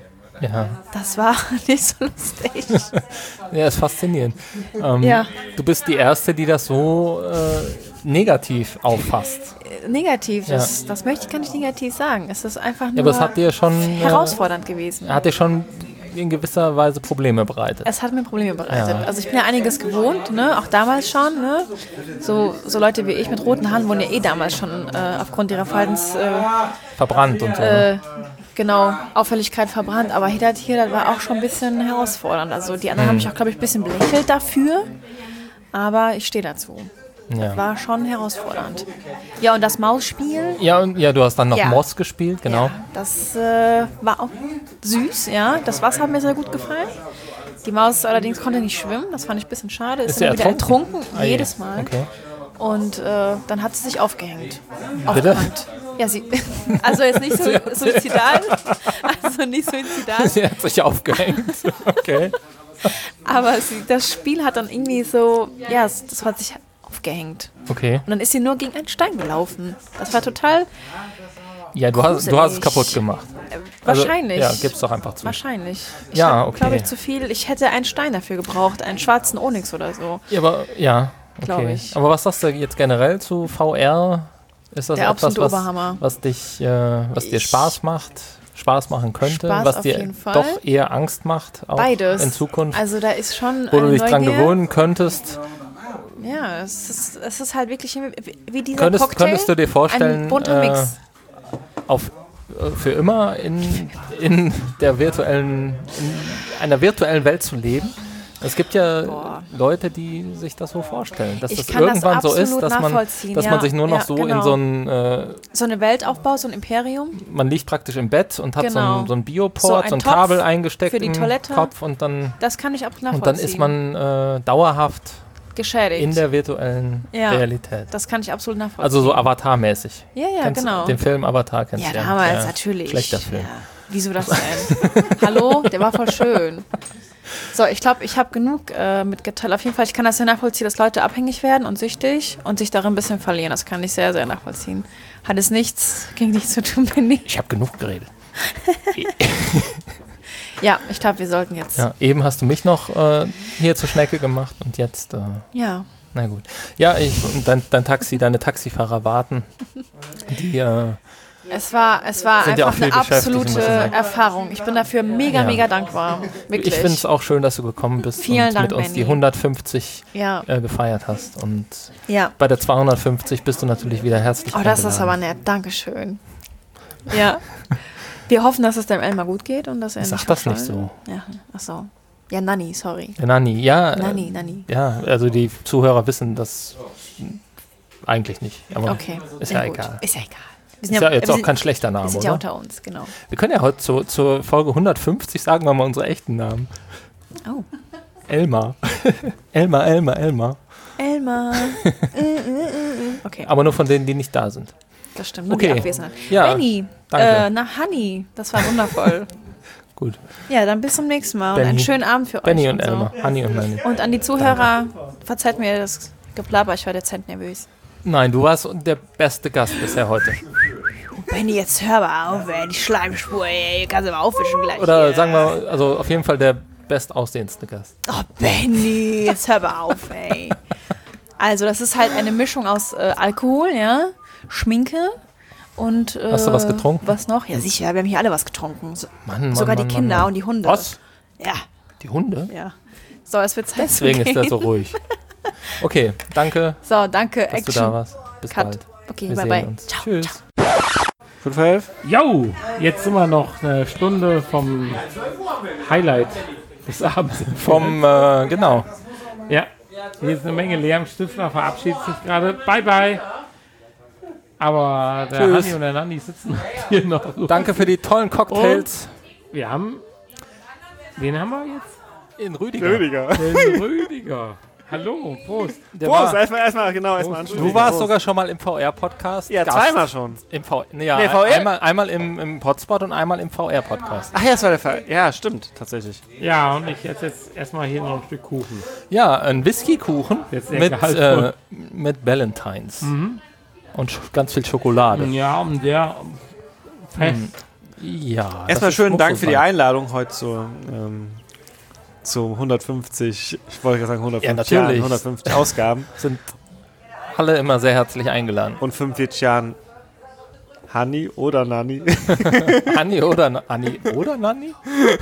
Ja. Das war nicht so lustig. Ja, ist faszinierend. Ähm, Ja. Du bist die Erste, die das so äh, negativ auffasst. Negativ, das, das möchte ich gar nicht negativ sagen. Es ist einfach nur Ja, aber es hat dir schon, äh, herausfordernd gewesen. hat dir schon in gewisser Weise Probleme bereitet. Es hat mir Probleme bereitet. Ja. Also ich bin ja einiges gewohnt, ne? Auch damals schon. Ne? So, so Leute wie ich mit roten Haaren wurden ja eh damals schon äh, aufgrund ihrer Verhaltens... Äh, Verbrannt und so. äh, genau, Auffälligkeit verbrannt. Aber hier, das, hier das war auch schon ein bisschen herausfordernd. Also die anderen haben mich auch, glaube ich, ein bisschen belächelt dafür. Aber ich stehe dazu. ja. War schon herausfordernd. Ja, und das Mausspiel... Ja, und, ja, du hast dann noch Ja. Moss gespielt, genau. Ja, das äh, war auch süß, ja. Das Wasser hat mir sehr gut gefallen. Die Maus allerdings konnte nicht schwimmen, das fand ich ein bisschen schade. Ist, Ist sie immer wieder ertrunken? ertrunken, Ah, je. jedes Mal. Okay. Und äh, dann hat sie sich aufgehängt. Bitte? Aufgehängt. Ja, sie, also jetzt nicht so suizidal, also nicht suizidal, Sie hat sich aufgehängt. Okay. aber sie, das Spiel hat dann irgendwie so, ja, es- das hat sich aufgehängt. Okay. Und dann ist sie nur gegen einen Stein gelaufen. Das war total, Ja, du hast, du hast es Gruselig. kaputt gemacht. äh, Also, wahrscheinlich. Ja, gib's doch einfach zu. Wahrscheinlich. Ich Ja, hab, okay. glaube ich, zu viel. Ich hätte einen Stein dafür gebraucht, einen schwarzen Onyx oder so. Ja, aber ja, Glaub okay. ich. Aber was sagst du jetzt generell zu V R? Ist das Der etwas, absolute was, Oberhammer. was dich, äh, was dir Ich- Spaß macht, Spaß machen könnte, Spaß was auf dir jeden Fall. doch eher Angst macht, auch Beides. in Zukunft, Also da ist schon wo du eine dich dran Neugier. gewöhnen könntest? Ja, es ist, es ist halt wirklich wie, wie dieser Könntest, Cocktail. könntest du dir vorstellen, ein bunter äh, Mix. auf äh, für immer in, in der virtuellen, in einer virtuellen Welt zu leben? Es gibt ja Boah. Leute, die sich das so vorstellen, dass Ich das kann das irgendwann so ist, absolut dass man, nachvollziehen, dass ja. man sich nur noch Ja, so genau. in so ein, äh, So eine Welt aufbaut, so ein Imperium. man liegt praktisch im Bett und hat so Genau. ein, so ein Bioport, So so ein ein, Topf Kabel eingesteckt für die im Toilette. Kopf und dann, Das kann ich auch nachvollziehen. und dann ist man äh, dauerhaft geschädigt. in der virtuellen Ja. Realität. Das kann ich absolut nachvollziehen. Also so Avatar-mäßig. Ja, ja, Kennst du genau. Den Film Avatar kennst Ja, du ja. damals Ja. natürlich. Schlechter Film. Ja. Wieso das denn? Hallo? Der war voll schön. So, ich glaube, ich habe genug äh, mitgeteilt. Auf jeden Fall, ich kann das sehr nachvollziehen, dass Leute abhängig werden und süchtig und sich darin ein bisschen verlieren. Das kann ich sehr, sehr nachvollziehen. Hat es nichts gegen dich zu tun, Benny? Ich habe genug geredet. Ja, ich glaube, wir sollten jetzt. Ja. Ja, eben hast du mich noch äh, hier zur Schnecke gemacht und jetzt, äh, na gut. Ja, ich und dein, dein Taxi, deine Taxifahrer warten. Die, äh, Es war, es war Sind ja einfach auch viel eine beschäftigt, absolute muss ich sagen. Erfahrung. Ich bin dafür mega, Ja. mega dankbar. Wirklich. ich finde es auch schön, dass du gekommen bist Vielen und Dank, mit uns die Benny. hundertfünfzig Ja, äh, gefeiert hast. Und ja. bei der zweihundertfünfzig bist du natürlich wieder herzlich Oh, das ist aber eingeladen. nett. Dankeschön. Ja. Wir hoffen, dass es dem Elmar gut geht und dass er Sag nicht das nicht verfallen- Ja, ach so. Ja, Nanni, sorry. Der Nanni, ja. äh, Nanni, Nanni. Ja, also die Zuhörer wissen das eigentlich nicht. Aber Okay. ist na ja gut. egal. Ist ja egal. Wir Ist ja jetzt wir auch sind- kein schlechter Name, Wir sind oder? ja unter uns, genau. Wir können ja heute zu, zur Folge hundertfünfzig sagen wir mal unsere echten Namen. Oh. Elmar. Elmar, Elmar, Elmar. Elmar. Äh, äh, äh, äh. Okay, Aber nur von denen, die nicht da sind. das stimmt. Nur Okay. die Abwesenheit. Ja, Benni, danke. äh, na Honey, das war wundervoll. Gut. Ja, dann bis zum nächsten Mal und Benni. einen schönen Abend für Benny euch. und so. Elmar. Hanni und Nanni. Und an die Zuhörer, verzeiht mir das Geplapper, ich war dezent nervös. Nein, du warst der beste Gast bisher heute. Benni, jetzt hör mal auf, ey, die Schleimspur, ey, kannst du mal aufwischen gleich. Oder hier. sagen wir, also auf jeden Fall der bestaussehendste Gast. Oh, Benni, jetzt hör mal auf, ey. Also, das ist halt eine Mischung aus äh, Alkohol, ja, Schminke und. Äh, Hast du was getrunken? Was noch? Ja, sicher, wir haben hier alle was getrunken. So, Mann, Mann, sogar Mann, die Mann, Kinder Mann. und die Hunde. Was? Ja, Die Hunde? ja. So, es wird Zeit Deswegen zu ist der gehen. so ruhig. Okay, danke, So, danke, dass Action. du da warst. Bis Cut. bald. Okay, Wir bye sehen bye. uns. Ciao, Tschüss. ciao. fünf vor elf? Jo, jetzt sind wir noch eine Stunde vom Highlight des Abends. Vom, äh, genau. Ja, hier ist eine Menge Lärm. Stifler verabschiedet sich gerade. Bye, bye. Aber der Tschüss. Hanni und der Nanni sitzen hier noch. Danke für die tollen Cocktails. Wir haben... Wen haben wir jetzt? In Rüdiger. Rüdiger. Den Rüdiger. Hallo, Prost. Der Prost, war, erstmal, erstmal, genau, erstmal Prost. anstoßen. du warst Prost. sogar schon mal im V R-Podcast. Ja, Gast. zweimal schon. Im V nee, ja, Nee, V R? Einmal, einmal im, im Potspot und einmal im V R-Podcast. Ach ja, das war der Fall. Ja, stimmt, tatsächlich. Ja, und ich esse jetzt erstmal hier noch ein Stück Kuchen. Ja, ein Whisky-Kuchen Jetzt sehr mit, äh, gehaltvoll. mit Valentines. Und sch ganz viel Schokolade. Ja, und der fest. Ja. das Erstmal ist- schönen muss Dank so für die sein. Einladung heute zur, ähm, zu hundertfünfzig, ich wollte gerade sagen hundertfünfzig Ja, natürlich. Jahren, hundertfünfzig Ausgaben Sind alle immer sehr herzlich eingeladen. und fünfundvierzig Jahren Hanni oder Nanni. Anni oder Na- Anni oder Nanni?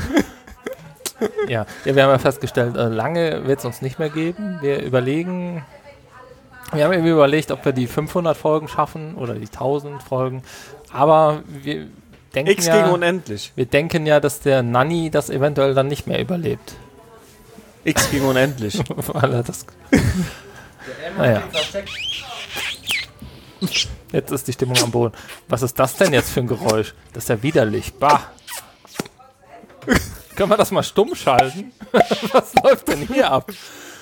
Ja. ja, wir haben ja festgestellt, äh, lange wird es uns nicht mehr geben. Wir überlegen, wir haben irgendwie überlegt, ob wir die fünfhundert Folgen schaffen oder die tausend Folgen. Aber wir denken X ja, gegen unendlich. wir denken ja, dass der Nanni das eventuell dann nicht mehr überlebt. X gegen unendlich. Weil er das. Naja. Jetzt ist die Stimmung am Boden. Was ist das denn jetzt für ein Geräusch? Das ist ja widerlich. Bah. Können wir das mal stumm schalten? Was läuft denn hier ab?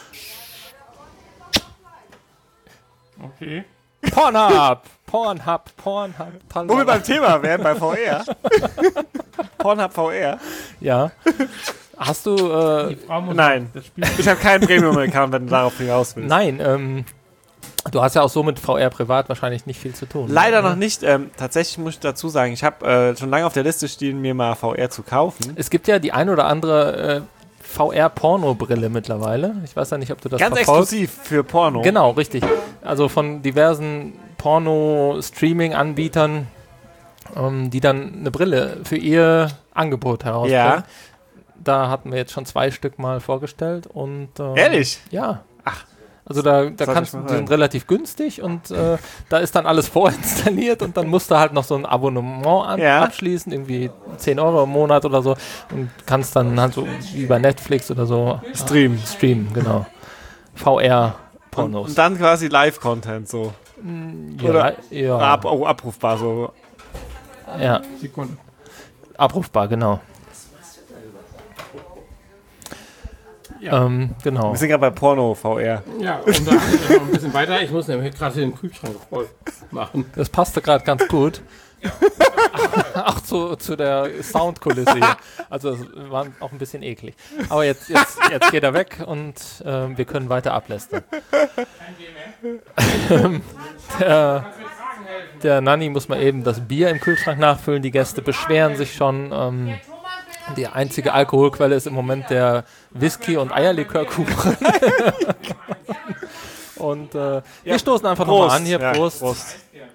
Okay. Pornhub! Pornhub, Pornhub. Wo wir beim Thema wären, bei V R. Pornhub V R. Ja. Hast du. Äh, Die Frau muss Nein. das Spiel. Ich habe keinen Premium-Account, wenn du darauf hinaus willst. nein, ähm. Du hast ja auch so mit V R privat wahrscheinlich nicht viel zu tun. Leider noch nicht. Ähm, tatsächlich muss ich dazu sagen, ich habe äh, schon lange auf der Liste stehen, mir mal V R zu kaufen. Es gibt ja die ein oder andere äh, V R-Porno-Brille mittlerweile. Ich weiß ja nicht, ob du das Ganz verfolgst. exklusiv für Porno. Genau, richtig. Also von diversen Porno-Streaming-Anbietern, ähm, die dann eine Brille für ihr Angebot herausbringen. Ja. Da hatten wir jetzt schon zwei Stück mal vorgestellt. Und, ähm, Ehrlich? Ja. Ach. Also da, da Sollte kannst ich du, mal die rein. sind relativ günstig und äh, da ist dann alles vorinstalliert und dann musst du halt noch so ein Abonnement an, Ja. abschließen, irgendwie zehn Euro im Monat oder so und kannst dann halt so wie bei Netflix oder so Streamen. äh, streamen, genau. V Und, R-Pornos. und dann quasi Live-Content so. Ja, oder- ja, Ab, oh, abrufbar so. ja, Sekunde. abrufbar, genau. Ja. Ähm, genau. Wir sind gerade bei Porno V R. Ja, und da noch ein bisschen weiter. Ich muss nämlich gerade den Kühlschrank voll machen. Das passte gerade ganz gut. Auch zu, zu der Soundkulisse hier. Also es war auch ein bisschen eklig. Aber jetzt, jetzt, jetzt geht er weg und ähm, wir können weiter ablästern. Ähm, der, der Nanni muss mal eben das Bier im Kühlschrank nachfüllen. Die Gäste beschweren sich schon. Ähm, die einzige Alkoholquelle ist im Moment der Whisky- und Eierlikörkuchen. Und äh, wir stoßen einfach nochmal an hier. Ja, Prost. Prost.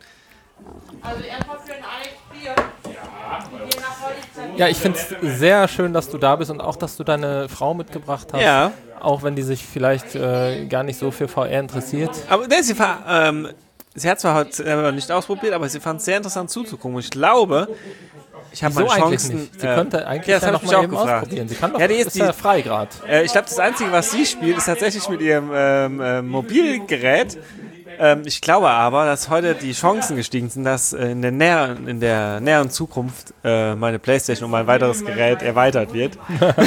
Ja, ich finde es sehr schön, dass du da bist und auch, dass du deine Frau mitgebracht hast. Ja. Auch wenn die sich vielleicht äh, gar nicht so für V R interessiert. Aber ne, sie, fa- ähm, sie hat zwar heute selber nicht ausprobiert, aber sie fand es sehr interessant zuzugucken. Und ich glaube, ich habe Wieso meine eigentlich Chancen. nicht? Sie äh, könnte eigentlich ja, das ja, hab noch ich mich mal auch eben gefragt. ausprobieren. Sie kann doch, Ja, die ist ist die- ja frei gerade. Äh, ich glaube, das Einzige, was sie spielt, ist tatsächlich mit ihrem ähm, ähm, Mobilgerät. Ähm, ich glaube aber, dass heute die Chancen gestiegen sind, dass äh, in, der näheren, in der näheren Zukunft äh, meine Playstation um ein weiteres Gerät erweitert wird.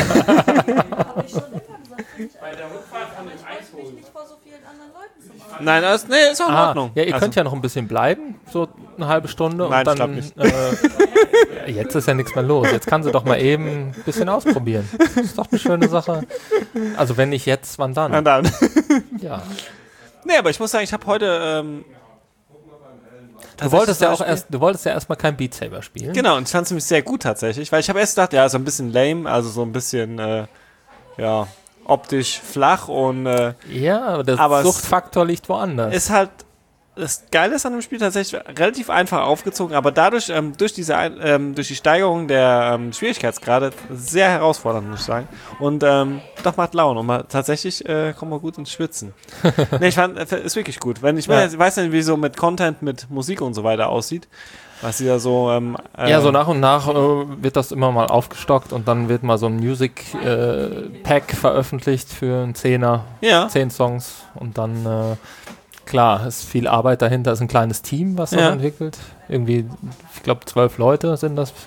Nein, das, nee, ist auch in Ah, Ordnung. ja, ihr Also, könnt ja noch ein bisschen bleiben, so eine halbe Stunde. Nein, und ich dann, glaub nicht. Äh, jetzt ist ja nichts mehr los. Jetzt kann sie doch mal eben ein bisschen ausprobieren. Das ist doch eine schöne Sache. Also wenn nicht jetzt, wann dann? na dann. Ja. Nee, aber ich muss sagen, ich habe heute. Ähm, Du wolltest ja auch Beispiel- erst, du wolltest ja erstmal kein Beat Saber spielen. Genau, und ich fand es nämlich sehr gut tatsächlich, weil ich habe erst gedacht, ja, so ein bisschen lame, also so ein bisschen, äh, ja, optisch flach und äh, Ja, aber der Aber es- Suchtfaktor liegt woanders. ist halt, das Geile ist an dem Spiel tatsächlich relativ einfach aufgezogen, aber dadurch, ähm, durch diese, Ein- ähm, durch die Steigerung der ähm, Schwierigkeitsgrade sehr herausfordernd, muss ich sagen. Und ähm, doch macht Laune und mal, tatsächlich äh, kommt man gut ins Schwitzen. Nee, ich fand, äh, ist wirklich gut. Wenn ich, Ja. ich weiß nicht, wie so mit Content, mit Musik und so weiter aussieht, was sie da so, ähm, äh, Ja, so nach und nach äh, wird das immer mal aufgestockt und dann wird mal so ein Music-Pack veröffentlicht für einen Zehner, ja, zehn Songs und dann, äh, klar, ist viel Arbeit dahinter, ist ein kleines Team, was das Ja. entwickelt. Irgendwie, ich glaube, zwölf Leute sind das.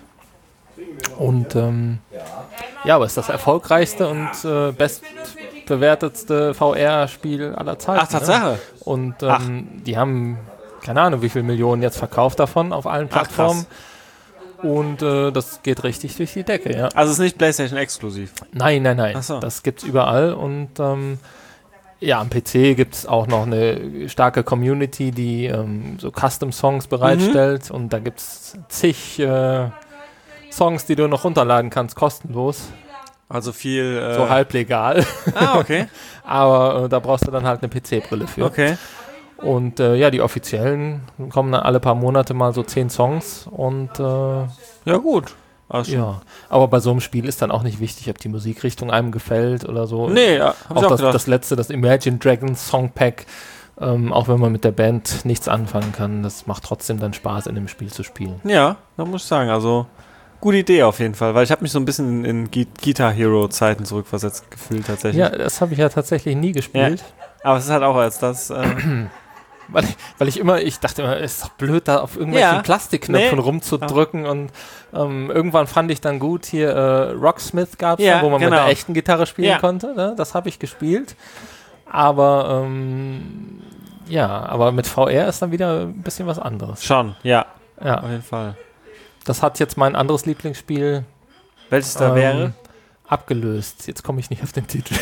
Und ähm, ja, aber es ist das erfolgreichste und äh, bestbewertetste V R-Spiel aller Zeiten. ach, Tatsache. Ne? Und ähm, die haben, keine Ahnung, wie viele Millionen jetzt verkauft davon auf allen Ach, krass. Plattformen. Und äh, das geht richtig durch die Decke, ja. Also es ist nicht PlayStation exklusiv. Nein, nein, nein. Ach so. Das gibt's überall und ähm, ja, am P C gibt es auch noch eine starke Community, die ähm, so Custom-Songs bereitstellt Mhm. und da gibt es zig äh, Songs, die du noch runterladen kannst, kostenlos, Also viel. Äh, so halblegal. Ah, okay. Aber äh, da brauchst du dann halt eine P C-Brille für. Okay. Und äh, ja, die offiziellen kommen dann alle paar Monate mal so zehn Songs und äh, Ja, gut. Also schon. ja, aber bei so einem Spiel ist dann auch nicht wichtig, ob die Musikrichtung einem gefällt oder so. Nee, ja, hab ich Auch auch das, gedacht. das letzte, das Imagine Dragons Songpack, ähm, auch wenn man mit der Band nichts anfangen kann, das macht trotzdem dann Spaß, in dem Spiel zu spielen. Ja, da muss ich sagen, also gute Idee auf jeden Fall, weil ich habe mich so ein bisschen in, in Gui- Guitar Hero Zeiten zurückversetzt gefühlt tatsächlich. Ja, das habe ich ja tatsächlich nie gespielt, Aber es ist halt auch als das. Äh, weil, ich, weil ich immer, ich dachte immer, es ist doch blöd, da auf irgendwelchen Ja. Plastikknöpfen Nee. rumzudrücken und ähm, irgendwann fand ich dann gut, hier äh, Rocksmith gab es, Ja, wo man mit genau. der echten Gitarre spielen Ja. konnte, ne? Das habe ich gespielt, aber ähm, ja, aber mit V R ist dann wieder ein bisschen was anderes. schon, ja, Ja. auf jeden Fall. Das hat jetzt mein anderes Lieblingsspiel Welches da ähm, wäre? abgelöst. Jetzt komme ich nicht auf den Titel.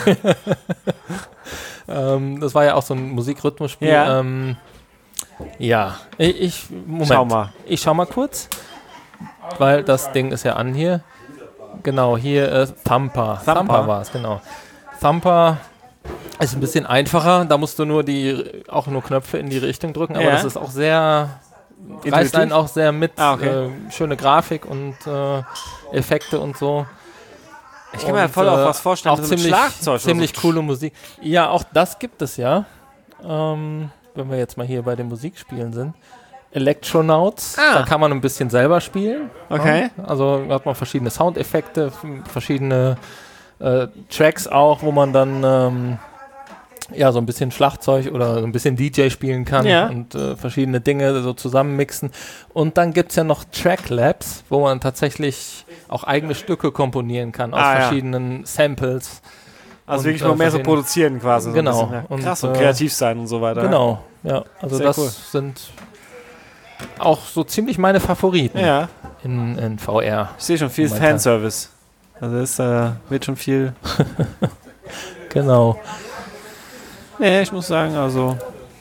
ähm, das war ja auch so ein Musikrhythmusspiel. Ja. Ähm, ja, ich, ich Moment. Schau mal. Ich schau mal kurz, weil das Ding ist ja an hier. Genau, hier äh, Thumper. Thumper. Thumper war es, genau. Thumper ist ein bisschen einfacher. Da musst du nur die auch nur Knöpfe in die Richtung drücken, aber Ja. das ist auch sehr reißt Intuitiv? einen auch sehr mit. Ah, okay. äh, schöne Grafik und äh, Effekte und so. Ich kann mir Und, voll auch äh, was vorstellen auch mit so einem ziemlich, Schlagzeug oder ziemlich so. coole Musik. Ja, auch das gibt es ja. Ähm, wenn wir jetzt mal hier bei den Musikspielen sind. Electronauts, Ah. da kann man ein bisschen selber spielen. Okay. Ja, also hat man verschiedene Soundeffekte, f- verschiedene äh, Tracks auch, wo man dann ähm, ja so ein bisschen Schlagzeug oder so ein bisschen D J spielen kann Ja. und äh, verschiedene Dinge so zusammenmixen. Und dann gibt es ja noch Track Labs, wo man tatsächlich auch eigene Stücke komponieren kann aus Ah, ja. verschiedenen Samples. Also Und, wirklich äh, mal mehr so verschiedene- produzieren quasi. So Genau. Ein bisschen, ja. Und, Krass, und äh, kreativ sein und so weiter. Genau, ja. Also Sehr das cool. sind auch so ziemlich meine Favoriten Ja, in, in V R. ich sehe schon viel Momentan. Fanservice. Also es äh, wird schon viel. Genau. Nee, ich muss sagen, also.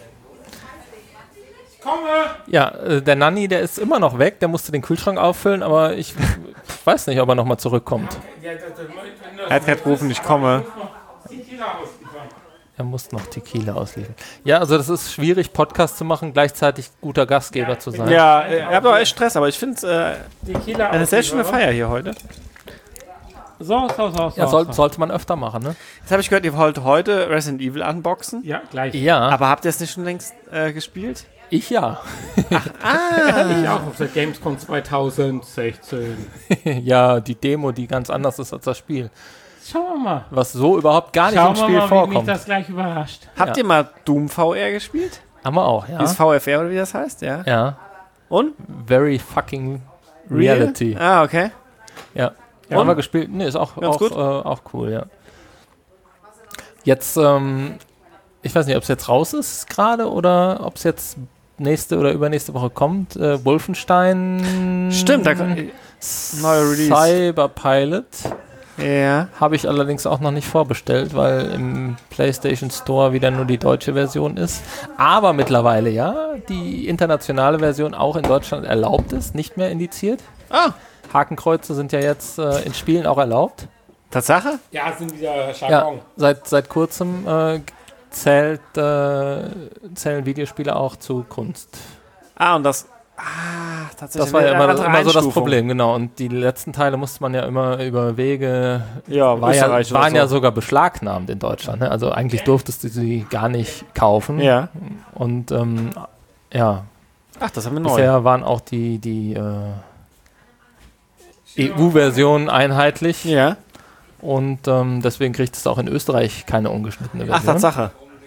Ja, äh, der Nanni, der ist immer noch weg, der musste den Kühlschrank auffüllen, aber ich weiß nicht, ob er nochmal zurückkommt. Er hat gerade gerufen, ich komme. Er muss noch Tequila ausliefern. Ja, also das ist schwierig, Podcast zu machen, gleichzeitig guter Gastgeber zu sein. Ja, äh, ihr habt auch echt Stress, aber ich finde es äh, eine sehr schöne Feier hier heute. So, so, so, so. Ja, soll, so. sollte man öfter machen, ne? Jetzt habe ich gehört, ihr wollt heute Resident Evil unboxen. Ja, gleich. Ja, Aber habt ihr es nicht schon längst äh, gespielt? ich ja. Ich auch auf der Gamescom zwanzig sechzehn. Ja, die Demo, die ganz anders ist als das Spiel. Schauen wir mal. Was so überhaupt gar nicht Schauen im wir Spiel mal, wie mich vorkommt. das gleich überrascht. Habt ihr mal Doom V R gespielt? Haben wir auch, ja. Dieses V F R oder wie das heißt? Ja. Ja. Und? Very fucking reality. Ah, okay. Ja. Ja. Haben wir gespielt? Nee, ist auch, Ganz auch, gut. äh, auch cool, ja. Jetzt, ähm, ich weiß nicht, ob es jetzt raus ist gerade oder ob es jetzt nächste oder übernächste Woche kommt. Äh, Wolfenstein. Stimmt, da neue Release. Cyberpilot. Ja. Habe ich allerdings auch noch nicht vorbestellt, weil im PlayStation Store wieder nur die deutsche Version ist. Aber mittlerweile ja, die internationale Version auch in Deutschland erlaubt ist, nicht mehr indiziert. Ah. Hakenkreuze sind ja jetzt äh, in Spielen auch erlaubt. Tatsache? Ja, sind wieder Ja, Jargon. seit, seit kurzem äh, zählt, äh, zählen Videospiele auch zu Kunst. Ah, und das... Ah, tatsächlich. Das war ja eine immer, andere immer so das Einstufung. Problem, genau. Und die letzten Teile musste man ja immer über Wege, Ja, war ja, Österreich oder waren so. ja sogar beschlagnahmt in Deutschland. Ne? Also eigentlich durftest du sie gar nicht kaufen. Ja. Und ähm, ja, Ach, das haben wir neu. bisher waren auch die, die äh, E U-Versionen einheitlich. Ja. Und ähm, deswegen kriegt es auch in Österreich keine ungeschnittene Ach, Version. Tatsache.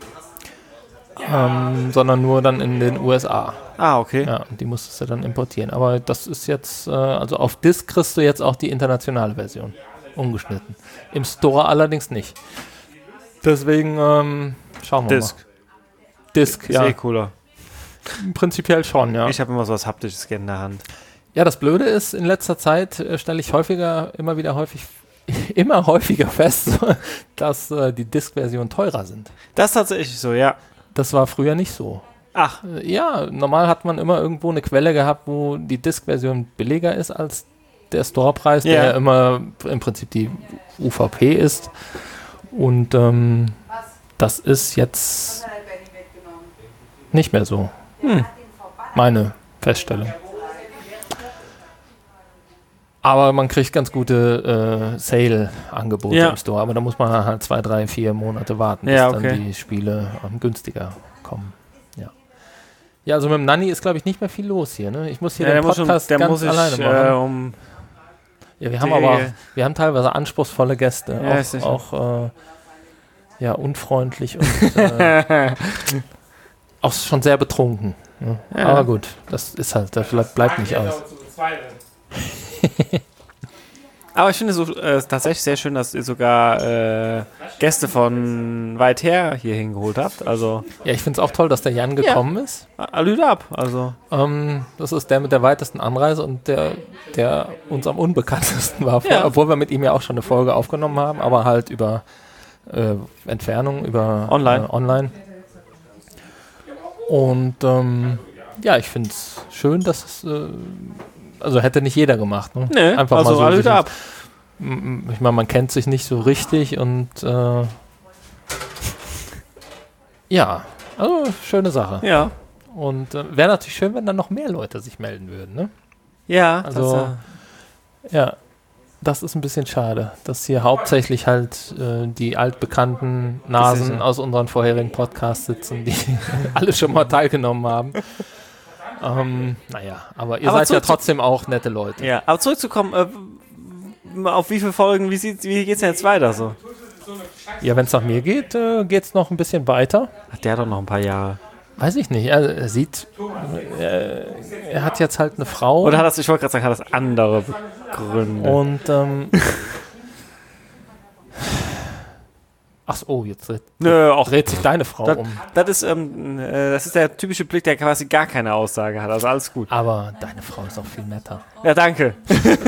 Ähm, sondern nur dann in den U S A. Ah, okay. Ja, und die musstest du dann importieren. Aber das ist jetzt, äh, also auf Disc kriegst du jetzt auch die internationale Version. Ungeschnitten. Im Store allerdings nicht. Deswegen ähm, schauen wir Disc. mal. Disc, Ist ja. eh cooler. Prinzipiell schon, ja. Ich habe immer so was Haptisches in der Hand. Ja, das Blöde ist, in letzter Zeit äh, stelle ich häufiger, immer wieder häufig, immer häufiger fest, dass äh, die Disc-Versionen teurer sind. Das ist tatsächlich so, ja. Das war früher nicht so. Ach, Äh, Ja, normal hat man immer irgendwo eine Quelle gehabt, wo die Disc-Version billiger ist als der Store-Preis, Ja. der ja immer im Prinzip die U V P ist. Und ähm, das ist jetzt nicht mehr so. Hm. Meine Feststellung. Aber man kriegt ganz gute äh, Sale-Angebote Ja. im Store. Aber da muss man halt zwei, drei, vier Monate warten, bis Ja, dann okay. die Spiele ähm, günstiger kommen. Ja. Ja, also mit dem Nanni ist, glaube ich, nicht mehr viel los hier. Ne? Ich muss hier ja, der den muss, schon, Podcast der ganz muss ich alleine machen. äh, um... ja, wir haben die- aber auch, wir haben teilweise anspruchsvolle Gäste. Ja, ist auch sicher. auch äh, ja, unfreundlich und äh, auch schon sehr betrunken. Ne? Ja. Aber gut, das ist halt, das bleibt, bleibt nicht aus. Aber ich finde es so, äh, tatsächlich sehr schön, dass ihr sogar äh, Gäste von weit her hier hingeholt habt. Also, Ja, ich finde es auch toll, dass der Jan gekommen ist. Alüde ab. Also, Ähm, das ist der mit der weitesten Anreise und der, der uns am unbekanntesten war, Ja. obwohl wir mit ihm ja auch schon eine Folge aufgenommen haben, aber halt über äh, Entfernung, über Online. Äh, online. Und ähm, ja, ich finde es schön, dass es, äh, also hätte nicht jeder gemacht. Ne? ne, Einfach also mal so Alüde sich- ab. M- Ich meine, man kennt sich nicht so richtig und äh, ja, also schöne Sache. Ja. Und äh, wäre natürlich schön, wenn dann noch mehr Leute sich melden würden, ne? Ja, Also, das, äh, Ja, das ist ein bisschen schade, dass hier hauptsächlich halt äh, die altbekannten Nasen ja- aus unseren vorherigen Podcasts sitzen, die alle schon mal teilgenommen haben. ähm, naja, aber ihr Aber seid ja zurück zu- trotzdem auch nette Leute. ja. Aber zurückzukommen, äh, auf wie viele Folgen, wie, sieht, wie geht's denn jetzt weiter so? Ja, wenn es nach mir geht, äh, geht es noch ein bisschen weiter. Ach, der hat doch noch ein paar Jahre. Weiß ich nicht. Er, er sieht, äh, er hat jetzt halt eine Frau. Oder hat das, ich wollte gerade sagen, hat das andere Gründe? und ähm, ach so, oh, jetzt dreht, Nö, auch dreht sich deine Frau das, um. das, ist, ähm, äh, das ist der typische Blick, der quasi gar keine Aussage hat. Also alles gut. Aber deine Frau ist auch viel netter. Ja, danke.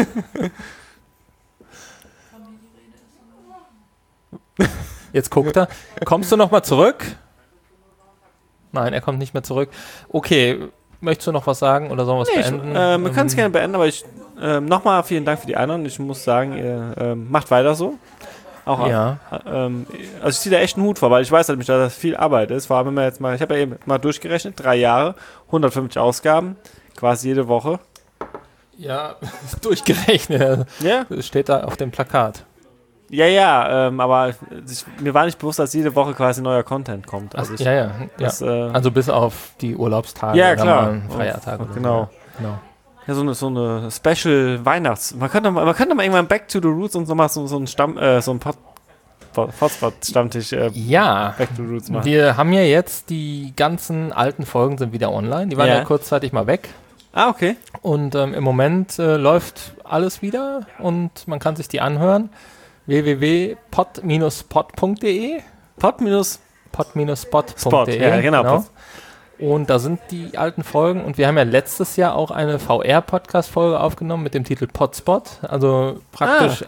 Jetzt guckt er. Kommst du noch mal zurück? Nein, er kommt nicht mehr zurück. Okay, möchtest du noch was sagen oder sollen wir es Nee, ich, beenden? äh, wir können es Ähm, gerne beenden, aber ich ähm, nochmal vielen Dank für die Einladung. Ich muss sagen, ihr ähm, macht weiter so. Auch, Ja, äh, ähm, also ich ziehe da echt einen Hut vor, weil ich weiß halt, dass das viel Arbeit ist. Vor allem, wenn man jetzt mal, ich habe ja eben mal durchgerechnet, drei Jahre, hundertfünfzig Ausgaben, quasi jede Woche. ja, durchgerechnet. Ja, Das steht da auf dem Plakat. ja, ja, ähm, aber ich, mir war nicht bewusst, dass jede Woche quasi neuer Content kommt. Ach, Also ich, ja, ja, ja. das, äh, Also bis auf die Urlaubstage Ja, oder klar. mal einen Feiertag. oder so. Genau. genau. Ja, so eine, so eine Special Weihnachts. Man könnte, mal- man könnte mal irgendwann Back to the Roots und so mal so, so einen Stamm, äh, so einen Pod, Pod, Hotspot-Stammtisch äh, Ja, Back to the Roots machen. wir haben ja jetzt die ganzen alten Folgen sind wieder online. Die waren ja, Ja. kurzzeitig mal weg. Ah, okay. Und ähm, im Moment äh, läuft alles wieder und man kann sich die anhören. w w w punkt pod pod punkt de Pod minus pod spot Spot, punkt de ja, genau. Und da sind die alten Folgen und wir haben ja letztes Jahr auch eine V R-Podcast-Folge aufgenommen mit dem Titel Podspot. Also praktisch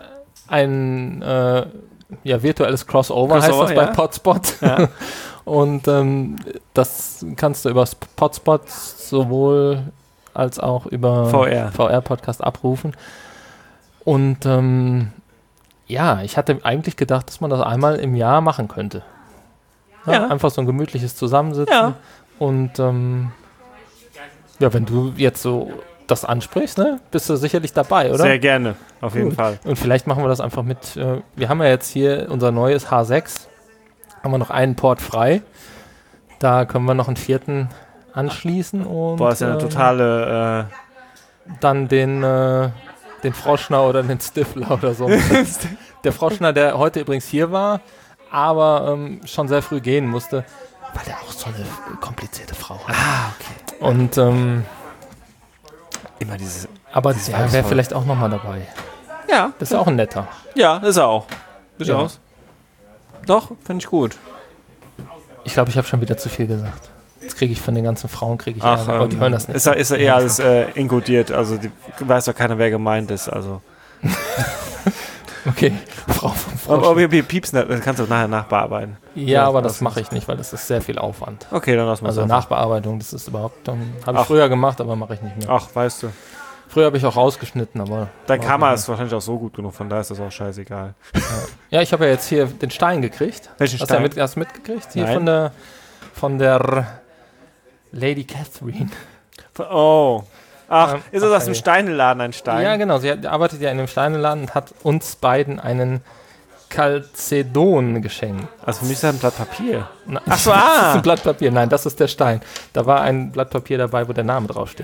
ein äh, ja, virtuelles Crossover, Crossover, heißt das bei ja. Potspot. Ja. Und ähm, das kannst du über Potspot sowohl als auch über V R. V R-Podcast abrufen. Und ähm, ja, ich hatte eigentlich gedacht, dass man das einmal im Jahr machen könnte. Ja, Ja. Einfach so ein gemütliches Zusammensitzen. Ja. Und ähm, ja, wenn du jetzt so das ansprichst, ne, bist du sicherlich dabei, oder? Sehr gerne, auf jeden Gut. Fall. Und vielleicht machen wir das einfach mit, äh, wir haben ja jetzt hier unser neues H sechs, haben wir noch einen Port frei. Da können wir noch einen vierten anschließen und Boah, ist ja eine ähm, totale... dann den, äh, den Froschner oder den Stifler oder so. Der Froschner, der heute übrigens hier war, aber ähm, schon sehr früh gehen musste, weil er auch so eine komplizierte Frau hat. Ah, okay. Und ähm, Immer dieses... aber Dieses der wäre Weibsvoll. vielleicht auch nochmal dabei. Ja, Das ist auch ein netter. ja, ist er auch. Durchaus. Doch, finde ich gut. Ich glaube, ich habe schon wieder zu viel gesagt. Jetzt kriege ich von den ganzen Frauen, kriege ich Ach, Ärger, aber die ähm, hören das nicht. ist, er, ist er eher alles äh, inkodiert, also die, weiß doch keiner, wer gemeint ist, also... Okay, Frau vom Aber Frosch. wir, wir piepsen, das kannst du nachher nachbearbeiten. Ja, aber das das mache ich nicht, weil das ist sehr viel Aufwand. Okay, dann lassen wir Also es Nachbearbeitung, das ist überhaupt, ähm, habe ich Ach. früher gemacht, aber mache ich nicht mehr. Ach, weißt du. Früher habe ich auch rausgeschnitten, aber... Dein mach Kamera ich ist wahrscheinlich auch so gut genug, von daher ist das auch scheißegal. nicht. Ja, ich habe ja jetzt hier den Stein gekriegt. Welchen Hast du ja Stein? mit, hast du mitgekriegt? Hier Nein. von der, von der Lady Catherine. Oh. Ach, Ähm, ist das aus okay. dem Steineladen ein Stein? Ja, genau. Sie hat, arbeitet ja in einem Steineladen und hat uns beiden einen Chalcedon geschenkt. Also für mich ist das ein Blatt Papier. Na, Ach so, Das ah. ist ein Blatt Papier. Nein, das ist der Stein. Da war ein Blatt Papier dabei, wo der Name draufsteht.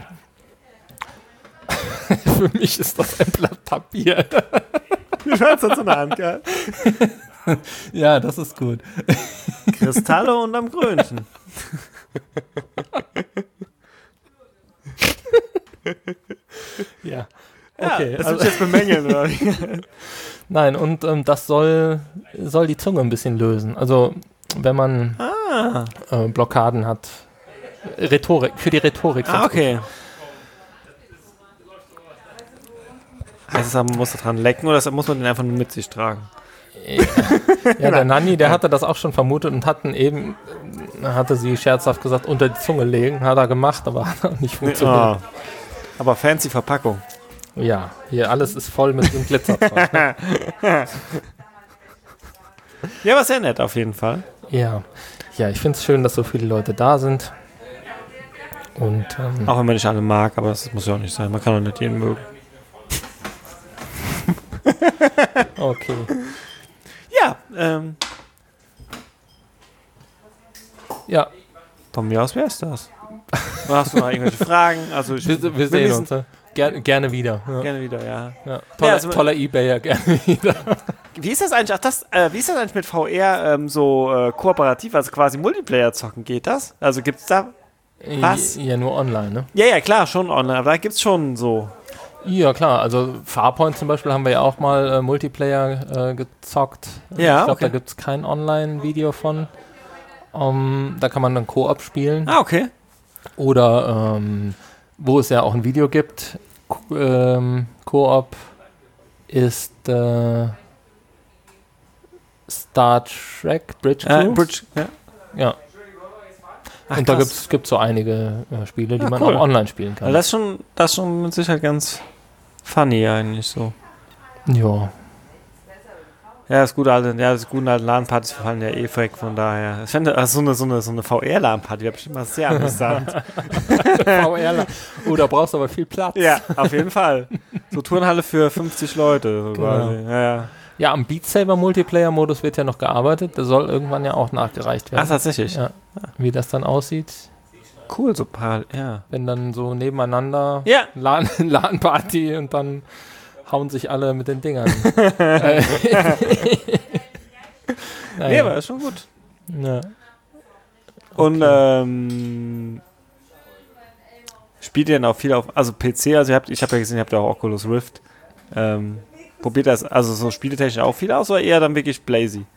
Für mich ist das ein Blatt Papier. Du hast das in der Hand gehabt. Ja, das ist gut. Kristalle unterm Krönchen. Ja. Ja, Okay, das also- willst du jetzt bemängeln, oder? wie? Nein, und ähm, das soll, soll die Zunge ein bisschen lösen. Also, wenn man Ah, äh, Blockaden hat. Rhetorik, für die Rhetorik. ah okay. Heißt es, man muss da dran lecken oder muss man den einfach nur mit sich tragen? Ja, der Nanni, der hatte das auch schon vermutet und hatten eben, äh, hatte sie scherzhaft gesagt, unter die Zunge legen. Hat er gemacht, aber hat auch nicht funktioniert. Ah. Aber fancy Verpackung. Ja, hier alles ist voll mit dem Glitzerzeug. Ne? Ja, war sehr nett auf jeden Fall. Ja. Ja, ich finde es schön, dass so viele Leute da sind. Und ähm, Auch wenn man nicht alle mag, aber das muss ja auch nicht sein. Man kann doch nicht jeden mögen. okay. Ja, ähm, Ja, von mir aus wäre es das. Oder hast du noch irgendwelche Fragen? Also ich, wir, wir wir sehen müssen- uns. Ne? Ger gerne wieder. Ja. Gerne wieder, ja. Ja. Toller, also- toller Ebayer, gerne wieder. Wie ist das eigentlich? Ach, das, äh, wie ist das eigentlich mit V R ähm, so äh, kooperativ, also quasi Multiplayer zocken? Geht das? Also gibt's da? Was? Ja, nur online, ne? Ja, ja, klar, schon online, aber da gibt's schon so. Ja, klar. Also Farpoint zum Beispiel haben wir ja auch mal äh, Multiplayer äh, gezockt. Ja, ich glaube, okay. da gibt es kein Online-Video von. Um, da kann man dann Koop spielen. Ah, okay. Oder ähm, wo es ja auch ein Video gibt, Ko ähm, Koop ist äh, Star Trek Bridge Crew. Äh, Bridge, ja. Ja. Ach, Und da krass. gibt es gibt's so einige äh, Spiele, die Ja, man cool. auch online spielen kann. Also das ist schon, das ist schon mit Sicherheit ganz funny eigentlich so. Ja. Ja, das gute alte, ja, das gute alte LAN-Partys fallen ja eh weg, von daher. Ich finde, also so eine, so eine, so eine V R-LAN-Party wäre bestimmt mal sehr amüsant. V R. Oh, da brauchst du aber viel Platz. Ja, auf jeden Fall. So Turnhalle für fünfzig Leute, so Genau. quasi. Ja, ja. Ja, am Beat Saber Multiplayer-Modus wird ja noch gearbeitet. Der soll irgendwann ja auch nachgereicht Ach, werden. tatsächlich. Ja. Wie das dann aussieht, Cool, so parallel, ja. wenn dann so nebeneinander Ja. LAN, LAN-Party und dann hauen sich alle mit den Dingern. Äh, Nee, naja. aber ist schon gut. Ja. Und ähm, spielt ihr denn auch viel auf, also P C, also ihr habt, ich habe ja gesehen, ihr habt ja auch Oculus Rift. Ähm, probiert das, also so spieletechnisch auch viel aus oder eher dann wirklich Blazy?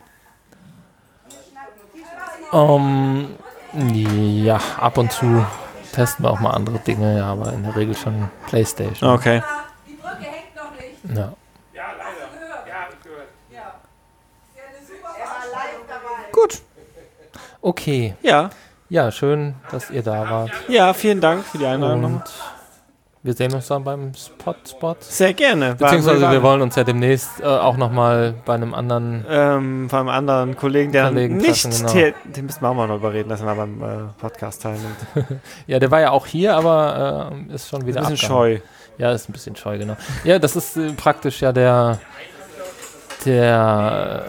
Um, ja, ab und zu testen wir auch mal andere Dinge, ja, aber in der Regel schon PlayStation. Okay. Ja. Okay. Ja. Ja, schön, dass ihr da wart. Ja, vielen Dank für die Einladung. Und wir sehen uns dann beim Spot-Spot. Sehr gerne. Beziehungsweise wir wollen uns ja demnächst äh, auch nochmal bei einem anderen ähm, bei einem anderen Kollegen, der Kollegen nicht, treffen, genau. der, den müssen wir auch mal noch überreden, dass er mal beim äh, Podcast teilnimmt. Ja, der war ja auch hier, aber äh, ist schon wieder Ein bisschen abgehauen. scheu. Ja, ist ein bisschen scheu, genau. Ja, das ist äh, praktisch ja der der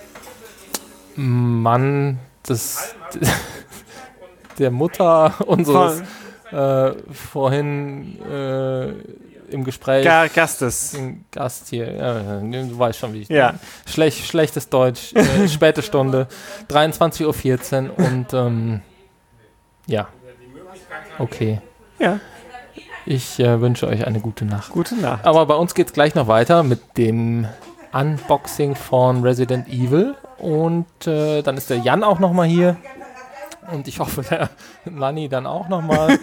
Mann des der Mutter unseres äh, vorhin äh, im Gespräch Ga Gastes. ein Gast hier, ja, du weißt schon, wie ich Ja. Schlech, schlechtes Deutsch, äh, späte Stunde, dreiundzwanzig Uhr vierzehn und ähm, ja, okay. Ja. Ich äh, wünsche euch eine gute Nacht. Gute Nacht. Aber bei uns geht es gleich noch weiter mit dem Unboxing von Resident Evil und äh, dann ist der Jan auch nochmal hier und ich hoffe, der Lanni dann auch nochmal.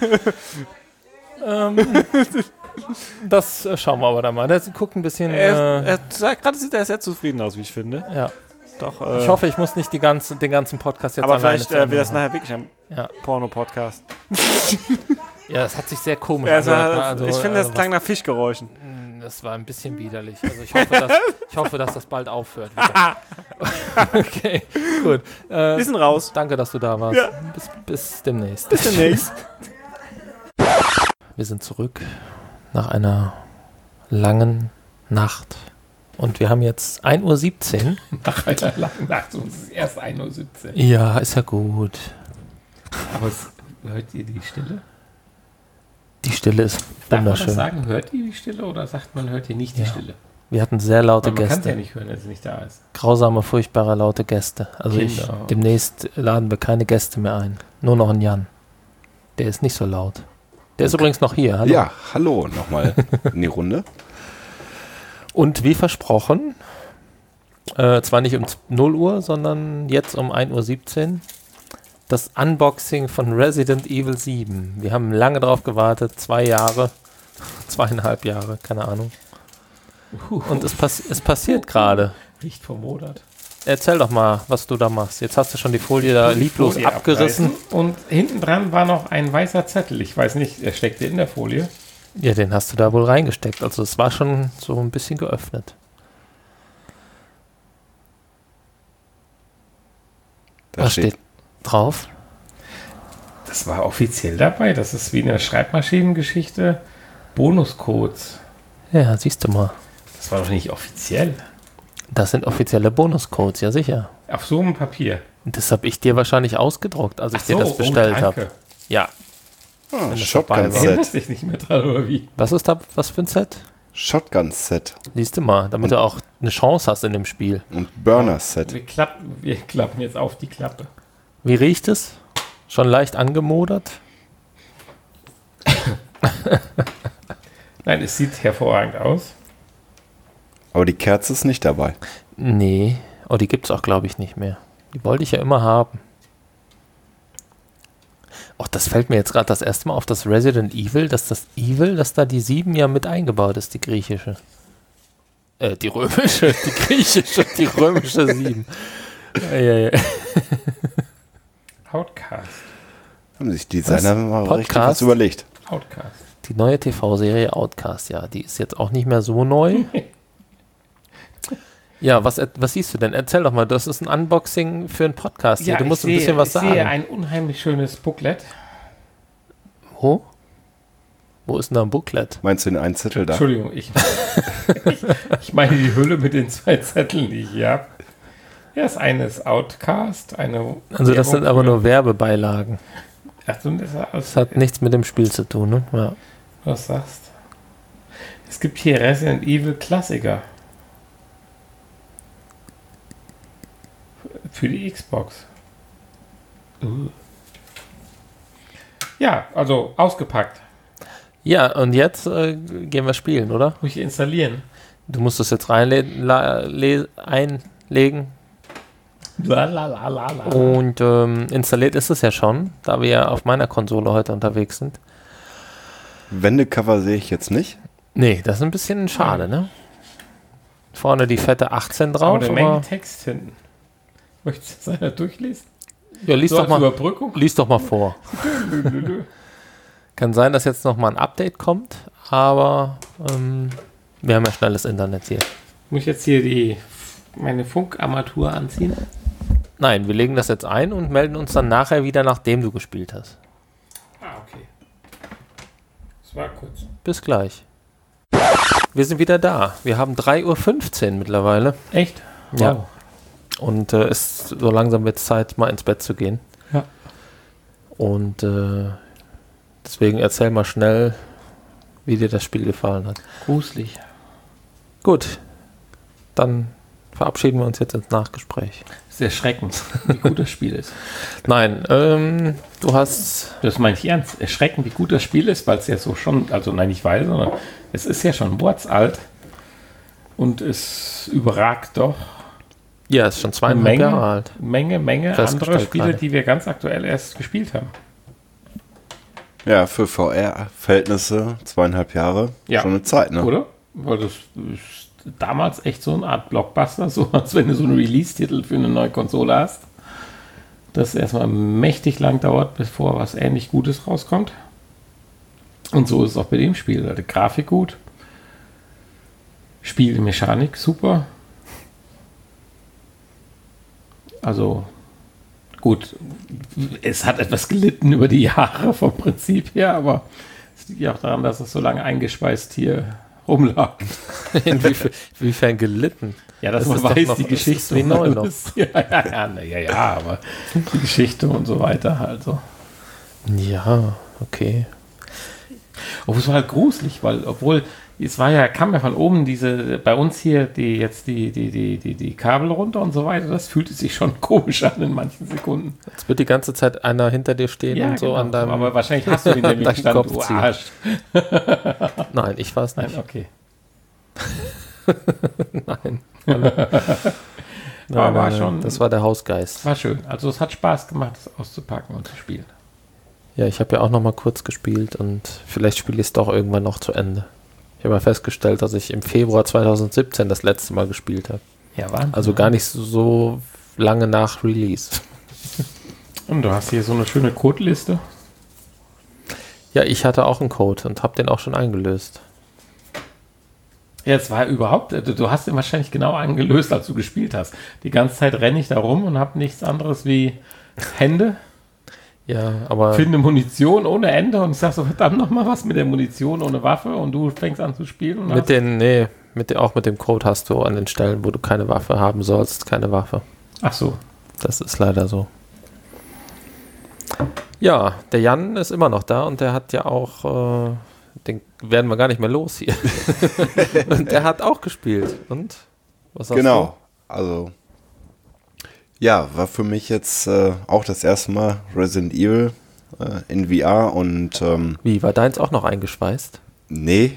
ähm, das äh, schauen wir aber dann mal. Der guckt ein bisschen... Er, Äh, er sagt gerade, sieht er sehr zufrieden aus, wie ich finde. ja. Doch, äh, Ich hoffe, ich muss nicht die ganze, den ganzen Podcast jetzt aber alleine vielleicht zu äh, Ende wird das machen. nachher wirklich ein Ja. Porno-Podcast. Ja, das hat sich sehr komisch Ja, es war- angehört, ne? Also, ich finde, das äh, klang nach Fischgeräuschen. was- Das war ein bisschen widerlich. Also ich hoffe, dass, ich hoffe, dass das bald aufhört. wieder. Okay, gut. Äh, Wir sind raus. danke, dass du da warst. Ja. Bis, bis demnächst. Bis demnächst. Wir sind zurück nach einer langen Nacht. Und wir haben jetzt ein Uhr siebzehn. Nach einer langen Nacht und es ist erst ein Uhr siebzehn. Ja, ist ja gut. Aber es, hört ihr die Stille? Die Stille ist Darf man das wunderschön. sagen? Hört ihr die Stille oder sagt man, hört ihr nicht die Ja. Stille? Wir hatten sehr laute Aber man kann es Gäste. ja nicht hören, wenn sie nicht da ist. Grausame, furchtbare, laute Gäste. Also ich, Kinder. demnächst laden wir keine Gäste mehr ein. Nur noch einen Jan. Der ist nicht so laut. Der ist übrigens noch hier. Hallo. Ja, hallo nochmal in die Runde. Und wie versprochen, äh, zwar nicht um null Uhr, sondern jetzt um ein Uhr siebzehn, das Unboxing von Resident Evil sieben. Wir haben lange drauf gewartet, zwei Jahre, zweieinhalb Jahre, keine Ahnung. Und es, pass es passiert gerade. Riecht vermodert. Erzähl doch mal, was du da machst. Jetzt hast du schon die Folie da lieblos Folie abgerissen. abreißen. Und hinten dran war noch ein weißer Zettel. Ich weiß nicht, er steckte in der Folie. Ja, den hast du da wohl reingesteckt. Also es war schon so ein bisschen geöffnet. Da Was steht drauf? Das war offiziell dabei. Das ist wie in der Schreibmaschinengeschichte. Bonuscodes. Ja, siehst du mal. Das war doch nicht offiziell. Das sind offizielle Bonuscodes, ja sicher. Auf so einem Papier. Und das habe ich dir wahrscheinlich ausgedruckt, als ich dir das oh, bestellt habe. danke. Ja. Ah, Wenn es vorbei war. Shotgun-Set. Erinnerst dich nicht mehr dran, oder wie? Was ist da, was für ein Set? Shotgun-Set Liest du mal, damit du auch eine Chance hast in dem Spiel. und Burner-Set. Wir klappen, wir klappen jetzt auf die Klappe. Wie riecht es? Schon leicht angemodert? Nein, es sieht hervorragend aus. Aber die Kerze ist nicht dabei. Nee. Oh, die gibt es auch, glaube ich, nicht mehr. Die wollte ich ja immer haben. Och, das fällt mir jetzt gerade das erste Mal auf, das Resident Evil, dass das Evil, dass da die sieben ja mit eingebaut ist, die griechische. Äh, die römische, die griechische, die römische sieben. Ja, ja, ja. Outcast. Haben sich die Designer mal richtig Podcast? was überlegt. Outcast. Die neue T V-Serie Outcast, ja, die ist jetzt auch nicht mehr so neu. Ja, was, was siehst du denn? Erzähl doch mal, das ist ein Unboxing für einen Podcast hier. Du ich musst sehe, ein bisschen was ich sagen. sehe ein unheimlich schönes Booklet. Wo? Wo ist denn da ein Booklet? Meinst du den einen Zettel da? Entschuldigung, ich, ich, ich meine die Hülle mit den zwei Zetteln, die ich hier habe. Ja, das eine ist Outcast, eine. Also das sind Werbung aber für- nur Werbebeilagen. Ach, du, das, Das das hat nichts mit dem Spiel zu tun, ne? Ja. was sagst. Es gibt hier Resident Evil Klassiker. Für die Xbox. Uh. Ja, also ausgepackt. Ja, und jetzt äh, gehen wir spielen, oder? Muss ich installieren. Du musst es jetzt reinlegen, einlegen. La, la, la, la, la. Und ähm, installiert ist es ja schon, da wir ja auf meiner Konsole heute unterwegs sind. Wendecover sehe ich jetzt nicht. Nee, das ist ein bisschen schade, ne? Vorne die fette achtzehn Aber drauf. eine Menge Aber Text hinten. Möchtest du das einer durchlesen? Ja, lies So doch als mal, Überbrückung. lies doch mal vor. Kann sein, dass jetzt noch mal ein Update kommt, aber ähm, wir haben ja schnelles Internet hier. Muss ich jetzt hier die meine Funkarmatur anziehen? Nein, wir legen das jetzt ein und melden uns dann nachher wieder, nachdem du gespielt hast. Ah, okay. Das war kurz. Bis gleich. Wir sind wieder da. Wir haben drei Uhr fünfzehn mittlerweile. Echt? Ja. Wow. Und äh, ist so langsam wird es Zeit, mal ins Bett zu gehen. Ja. Und äh, deswegen erzähl mal schnell, wie dir das Spiel gefallen hat. Gruselig. Gut, dann verabschieden wir uns jetzt ins Nachgespräch. Das ist erschreckend, wie gut das Spiel ist. Nein, ähm, du hast... Das meine ich ernst. Erschreckend, wie gut das Spiel ist, weil es ja so schon, also nein, nicht weiß, sondern es ist ja schon wortsalt und es überragt doch Ja, ist schon eine zweieinhalb Menge, Jahre alt. Menge, Menge Festgestellt andere Spiele, gerade. die wir ganz aktuell erst gespielt haben. Ja, für V R-Verhältnisse zweieinhalb Jahre. Ja. Schon eine Zeit, ne? Oder? Weil das ist damals echt so eine Art Blockbuster, so als wenn du so einen Release-Titel für eine neue Konsole hast. Das erstmal mächtig lang dauert, bevor was ähnlich Gutes rauskommt. Und so ist es auch bei dem Spiel. Die Grafik gut. Spielmechanik super. Also gut, es hat etwas gelitten über die Jahre vom Prinzip her, aber es liegt ja auch daran, dass es so lange eingeschweißt hier rumlag. Inwiefern, inwiefern gelitten? Ja, dass Das man ist doch weiß, noch- die das Geschichte ist wie neu noch. Ja, ja, ja, na, ja, ja, aber die Geschichte und so weiter halt so. Ja, okay. Obwohl es war halt gruselig, weil, obwohl, es war ja, kam ja von oben diese, bei uns hier, die jetzt die, die, die, die, die Kabel runter und so weiter, das fühlte sich schon komisch an in manchen Sekunden. Jetzt wird die ganze Zeit einer hinter dir stehen und so genau, an deinem... aber wahrscheinlich hast du ihn nämlich deinen gestanden, Kopf du ziehen. Arsch. Nein, ich war es Nein, nicht. okay. Nein. Aber war schon- Das war der Hausgeist. War schön. Also es hat Spaß gemacht, das auszupacken und zu spielen. Ja, ich habe ja auch noch mal kurz gespielt und vielleicht spiele ich es doch irgendwann noch zu Ende. Ich habe ja festgestellt, dass ich im Februar zweitausendsiebzehn das letzte Mal gespielt habe. Ja, Wahnsinn. Also gar nicht so, so lange nach Release. Und du hast hier so eine schöne Codeliste. Ja, ich hatte auch einen Code und habe den auch schon eingelöst. Ja, es war überhaupt, du, du hast den wahrscheinlich genau eingelöst, als du gespielt hast. Die ganze Zeit renne ich da rum und habe nichts anderes wie Hände, Ja, aber finde Munition ohne Ende und ich sag so, verdammt nochmal was mit der Munition ohne Waffe und du fängst an zu spielen. Und mit hast, den, nee, mit den, auch mit dem Code hast du an den Stellen, wo du keine Waffe haben sollst, keine Waffe. ach so, Das ist leider so. Ja, der Jan ist immer noch da und der hat ja auch, äh, den werden wir gar nicht mehr los hier. Und der hat auch gespielt. Und? Was sagst Genau. Also, ja, war für mich jetzt äh, auch das erste Mal Resident Evil äh, in V R und ähm, du? Wie, war deins auch noch eingeschweißt? nee.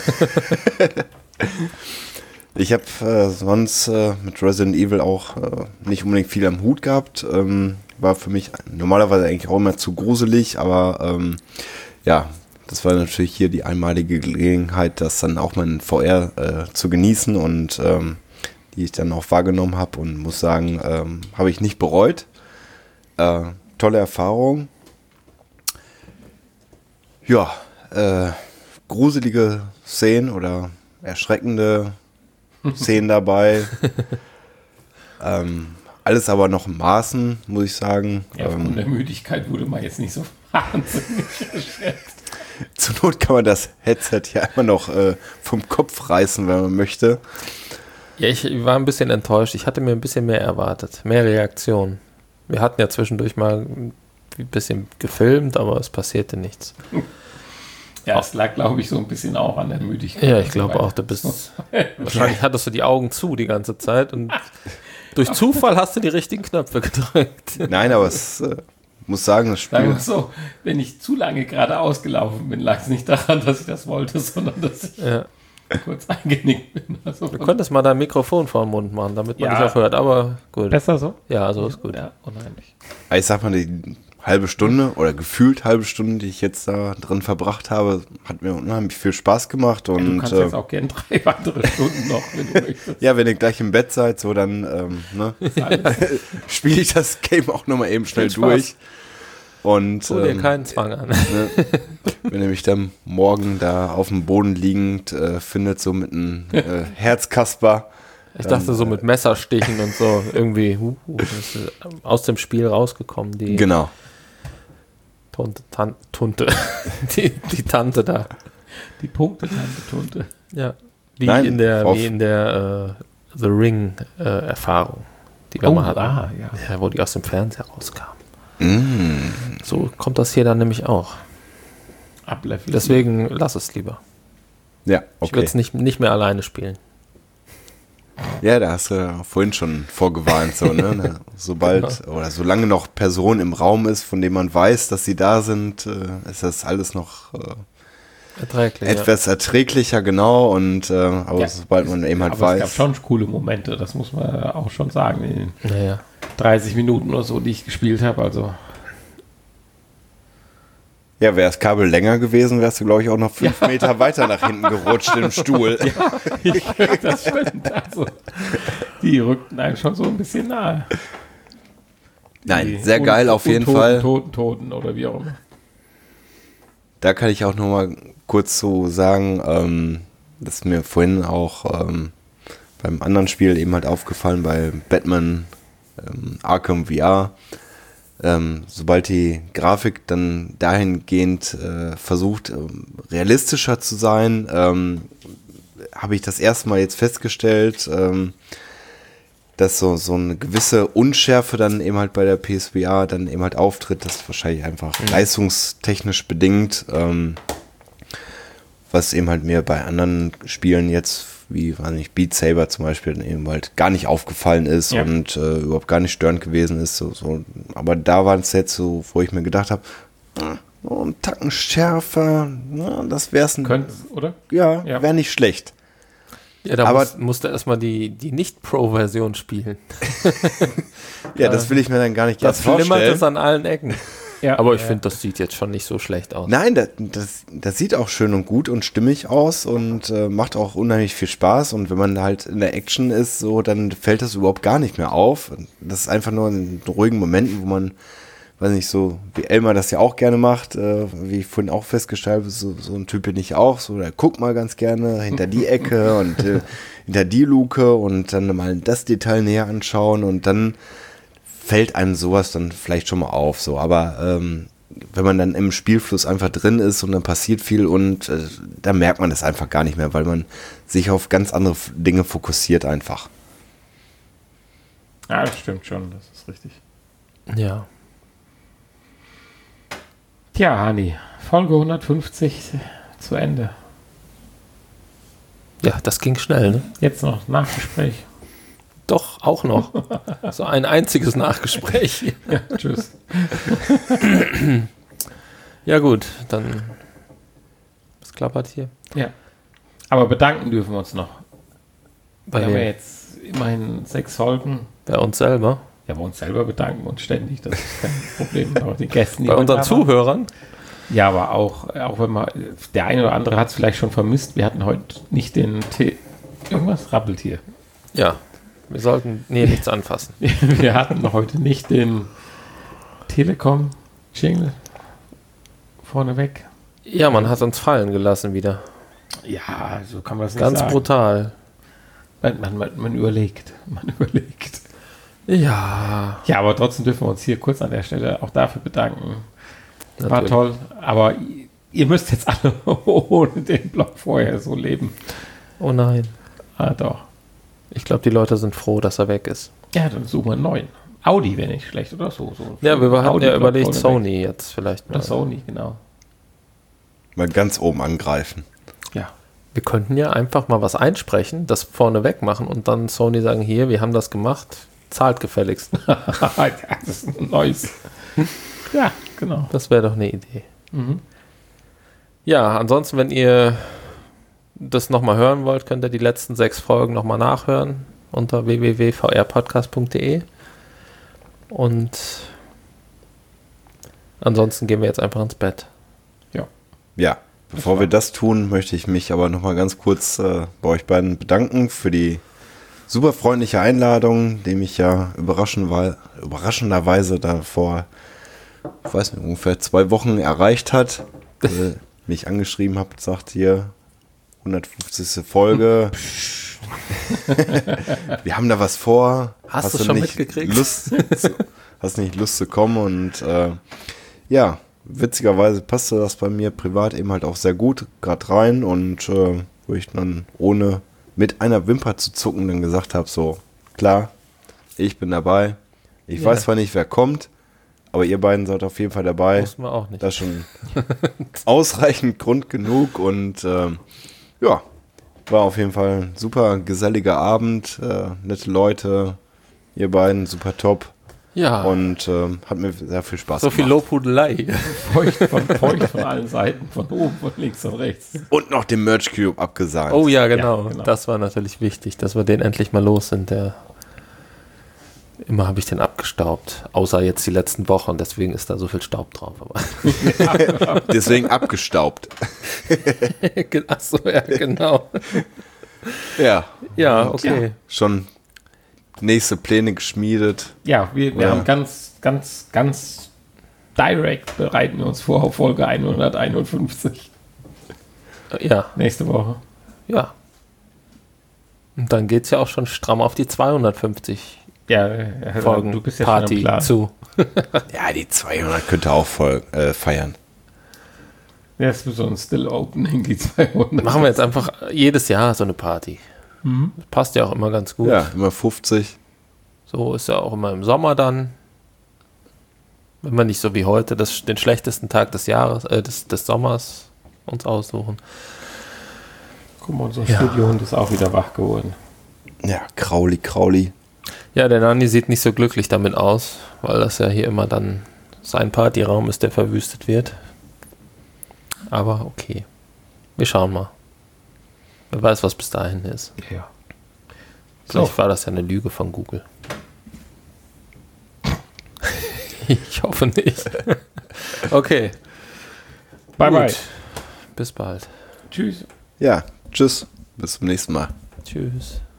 Ich habe äh, sonst äh, mit Resident Evil auch äh, nicht unbedingt viel am Hut gehabt. Ähm, war für mich normalerweise eigentlich auch immer zu gruselig, aber ähm, ja, das war natürlich hier die einmalige Gelegenheit, das dann auch mal in V R äh, zu genießen und ähm, die ich dann auch wahrgenommen habe und muss sagen, ähm, habe ich nicht bereut. Äh, tolle Erfahrung. Ja, äh, gruselige Szenen oder erschreckende Szenen dabei. ähm, alles aber noch in Maßen, muss ich sagen. ja, von ähm, der Müdigkeit wurde man jetzt nicht so wahnsinnig erschreckt. zur Not kann man das Headset ja immer noch äh, vom Kopf reißen, wenn man möchte. Ja, ich war ein bisschen enttäuscht. Ich hatte mir ein bisschen mehr erwartet. Mehr Reaktion. Wir hatten ja zwischendurch mal ein bisschen gefilmt, aber es passierte nichts. Ja, es lag, glaube ich, so ein bisschen auch an der Müdigkeit. Ja, und ich so glaube weiter. auch, du bist... Wahrscheinlich hattest du die Augen zu die ganze Zeit und durch Zufall hast du die richtigen Knöpfe gedrückt. Nein, aber es äh, muss sagen, das Sagen Spiel... wir so, wenn ich zu lange geradeaus gelaufen bin, lag es nicht daran, dass ich das wollte, sondern dass ich Ja. kurz eingenickt bin. Also Du könntest mal dein Mikrofon vor den Mund machen, damit man Ja. dich auch hört, aber gut. besser so? Ja, so ist gut. Ja, unheimlich. Ich sag mal, die halbe Stunde oder gefühlt halbe Stunde, die ich jetzt da drin verbracht habe, hat mir unheimlich viel Spaß gemacht. Und, ja, du kannst äh, jetzt auch gerne drei weitere Stunden noch, wenn du möchtest. Ja, wenn ihr gleich im Bett seid, so dann ähm, ne, spiele ich das Game auch nochmal eben schnell durch. Und Tu dir ähm, keinen Zwang an. Ne, wenn ihr mich dann morgen da auf dem Boden liegend äh, findet, so mit einem äh, Herzkasper. Ich dann, dachte so mit Messerstichen und so irgendwie uh, uh, das ist aus dem Spiel rausgekommen. Die Genau. Tunte, Tan Tunte. die, die Tante da. Die Punkte, Tante, Tunte. Ja. Wie Nein, in der, auf- wie in der äh, The Ring äh, Erfahrung, die wir Oh, mal hatten. ah, ja. Ja, wo die aus dem Fernseher rauskamen. Mm. So kommt das hier dann nämlich auch. Ableveln. Deswegen lass es lieber. Ja, Ich würde okay. es nicht, nicht mehr alleine spielen. Ja, da hast du ja vorhin schon vorgewarnt, so, ne? ne? Sobald oder solange noch Person im Raum ist, von dem man weiß, dass sie da sind, äh, ist das alles noch äh, Erträglich. etwas erträglicher, genau. Und äh, aber Ja. sobald man eben halt Aber es gab weiß. schon coole Momente, das muss man auch schon sagen, in den Ja. Naja. dreißig Minuten oder so, die ich gespielt habe. Also Ja, wäre das Kabel länger gewesen, wärst du, glaube ich, auch noch fünf Meter weiter nach hinten gerutscht im Stuhl. das stimmt. Also, die rückten einem schon so ein bisschen nahe. Nein, Die sehr geil Un- auf jeden Untoten, Fall. Toten, Toten oder wie auch immer. Da kann ich auch noch mal kurz so sagen, ähm, das ist mir vorhin auch ähm, beim anderen Spiel eben halt aufgefallen, bei Batman ähm, Arkham V R. Ähm, sobald die Grafik dann dahingehend äh, versucht, ähm, realistischer zu sein, ähm, habe ich das erste Mal jetzt festgestellt, ähm, dass so, so eine gewisse Unschärfe dann eben halt bei der P S V R dann eben halt auftritt. Das ist wahrscheinlich einfach leistungstechnisch bedingt, ähm, was eben halt mir bei anderen Spielen jetzt, wie weiß nicht, Beat Saber zum Beispiel, dann eben halt gar nicht aufgefallen ist Ja. und äh, überhaupt gar nicht störend gewesen ist. So, so. Aber da war es jetzt so, wo ich mir gedacht habe, oh, ein Tacken schärfer, ja, das wäre es ein, Könnt, oder? ja, Ja. wäre nicht schlecht. Ja, da Aber- muss, musste erstmal die, die Nicht-Pro-Version spielen. Ja, das will ich mir dann gar nicht Das erst flimmert vorstellen. es an allen Ecken. Ja, Aber ich ja. finde, das sieht jetzt schon nicht so schlecht aus. Nein, das, das, das sieht auch schön und gut und stimmig aus und äh, macht auch unheimlich viel Spaß. Und wenn man halt in der Action ist, so, dann fällt das überhaupt gar nicht mehr auf. Das ist einfach nur in ruhigen Momenten, wo man, weiß nicht, so wie Elmar das ja auch gerne macht, äh, wie ich vorhin auch festgestellt habe, so, so ein Typ bin ich auch. So, der guckt mal ganz gerne hinter die Ecke und äh, hinter die Luke und dann mal das Detail näher anschauen und dann fällt einem sowas dann vielleicht schon mal auf, so, aber ähm, wenn man dann im Spielfluss einfach drin ist und dann passiert viel und äh, dann merkt man das einfach gar nicht mehr, weil man sich auf ganz andere F- Dinge fokussiert einfach. Ja, das stimmt schon, das ist richtig. Ja. Tja, Hani, Folge hundertfünfzig zu Ende. Ja, das ging schnell, ne? Jetzt noch Nachgespräch. Doch, auch noch. So ein einziges Nachgespräch. Ja, tschüss. Ja gut, dann was klappert hier? Ja. Aber bedanken dürfen wir uns noch. Bei, wir haben ja wem? jetzt immerhin sechs Folgen. Bei uns selber? Ja, bei uns selber bedanken wir uns ständig, das ist kein Problem. Aber die Gästen, die Bei heute unseren da waren. Zuhörern? Ja, aber auch, auch wenn man, der eine oder andere hat es vielleicht schon vermisst, wir hatten heute nicht den Te irgendwas rappelt hier. Ja. Wir sollten, nee, nichts anfassen. Wir hatten heute nicht den Telekom-Jingle vorneweg. Ja, man hat uns fallen gelassen wieder. Ja, so kann man das nicht Ganz sagen. brutal. Man, man, man, man überlegt, man überlegt. Ja. Ja, aber trotzdem dürfen wir uns hier kurz an der Stelle auch dafür bedanken. War Natürlich. toll, aber i- ihr müsst jetzt alle ohne den Blog vorher so leben. Oh nein. Ah, doch. Ich glaube, die Leute sind froh, dass er weg ist. Ja, dann suchen wir einen neuen. Audi wäre nicht schlecht, oder so. so Ja, wir hatten ja Audi-Blog überlegt, vorneweg. Sony jetzt vielleicht mal. Oder Sony, genau. Mal ganz oben angreifen. Ja. Wir könnten ja einfach mal was einsprechen, das vorne weg machen und dann Sony sagen, hier, wir haben das gemacht, zahlt gefälligst. Ja, das ist ein neues. Ja, genau. Das wäre doch eine Idee. Mhm. Ja, ansonsten, wenn ihr das nochmal hören wollt, könnt ihr die letzten sechs Folgen nochmal nachhören unter w w w punkt v r podcast punkt d e. Und Ansonsten gehen wir jetzt einfach ins Bett. Ja, bevor wir das tun, möchte ich mich aber nochmal ganz kurz äh, bei euch beiden bedanken für die super freundliche Einladung, die mich ja überraschend, überraschenderweise da vor, ich weiß nicht, ungefähr zwei Wochen erreicht hat. Äh, mich angeschrieben habt, sagt hier, hundertfünfzigste Folge. Wir haben da was vor. Hast, hast du du schon nicht mitgekriegt? Lust zu, hast nicht Lust zu kommen und äh, ja, witzigerweise passte das bei mir privat eben halt auch sehr gut gerade rein und äh, wo ich dann ohne mit einer Wimper zu zucken dann gesagt habe, so klar, ich bin dabei. Ich ja. weiß zwar nicht, wer kommt, aber ihr beiden seid auf jeden Fall dabei. Wussten wir auch nicht. Das ist schon ausreichend Grund genug und äh, ja, war auf jeden Fall ein super geselliger Abend, äh, nette Leute, ihr beiden, super top. Ja. Und äh, hat mir sehr viel Spaß so gemacht. So viel Lobhudelei. Feucht von, feucht von allen Seiten, von oben, von links und rechts. Und noch den Merch Cube abgesagt. Oh ja genau. ja, genau. Das war natürlich wichtig, dass wir den endlich mal los sind. Der Immer habe ich den abgestaubt, außer jetzt die letzten Wochen, deswegen ist da so viel Staub drauf. Aber deswegen abgestaubt. Ach so, ja, genau. Ja. Ja, okay. Ja, schon nächste Pläne geschmiedet. Ja, wir, wir ja. haben ganz, ganz, ganz direkt bereiten wir uns vor auf Folge hunderteinundfünfzig. Ja. Nächste Woche. Ja. Und dann geht es ja auch schon stramm auf die zweihundertfünfzig ja, ja, Folgen du bist ja Party schon im Plan. zu. Ja, die zweihundert könnte auch voll, äh, feiern. Ja, das ist so ein Still-Opening, die zweihundert. Machen wir jetzt einfach jedes Jahr so eine Party. Mhm. Passt ja auch immer ganz gut. Ja, immer fünfzig. So ist ja auch immer im Sommer dann. Wenn wir nicht so wie heute das, den schlechtesten Tag des Jahres, äh, des, des Sommers uns aussuchen. Guck mal, unser Ja. Studiohund ist auch wieder wach geworden. Ja, Krauli, Krauli. Ja, der Nani sieht nicht so glücklich damit aus, weil das ja hier immer dann sein Partyraum ist, der verwüstet wird. Aber okay. Wir schauen mal. Wer weiß, was bis dahin ist. Ja. Vielleicht So. war das ja eine Lüge von Google. Ich hoffe nicht. Okay. Bye, Gut. bye. Bis bald. Tschüss. Ja, tschüss. Bis zum nächsten Mal. Tschüss.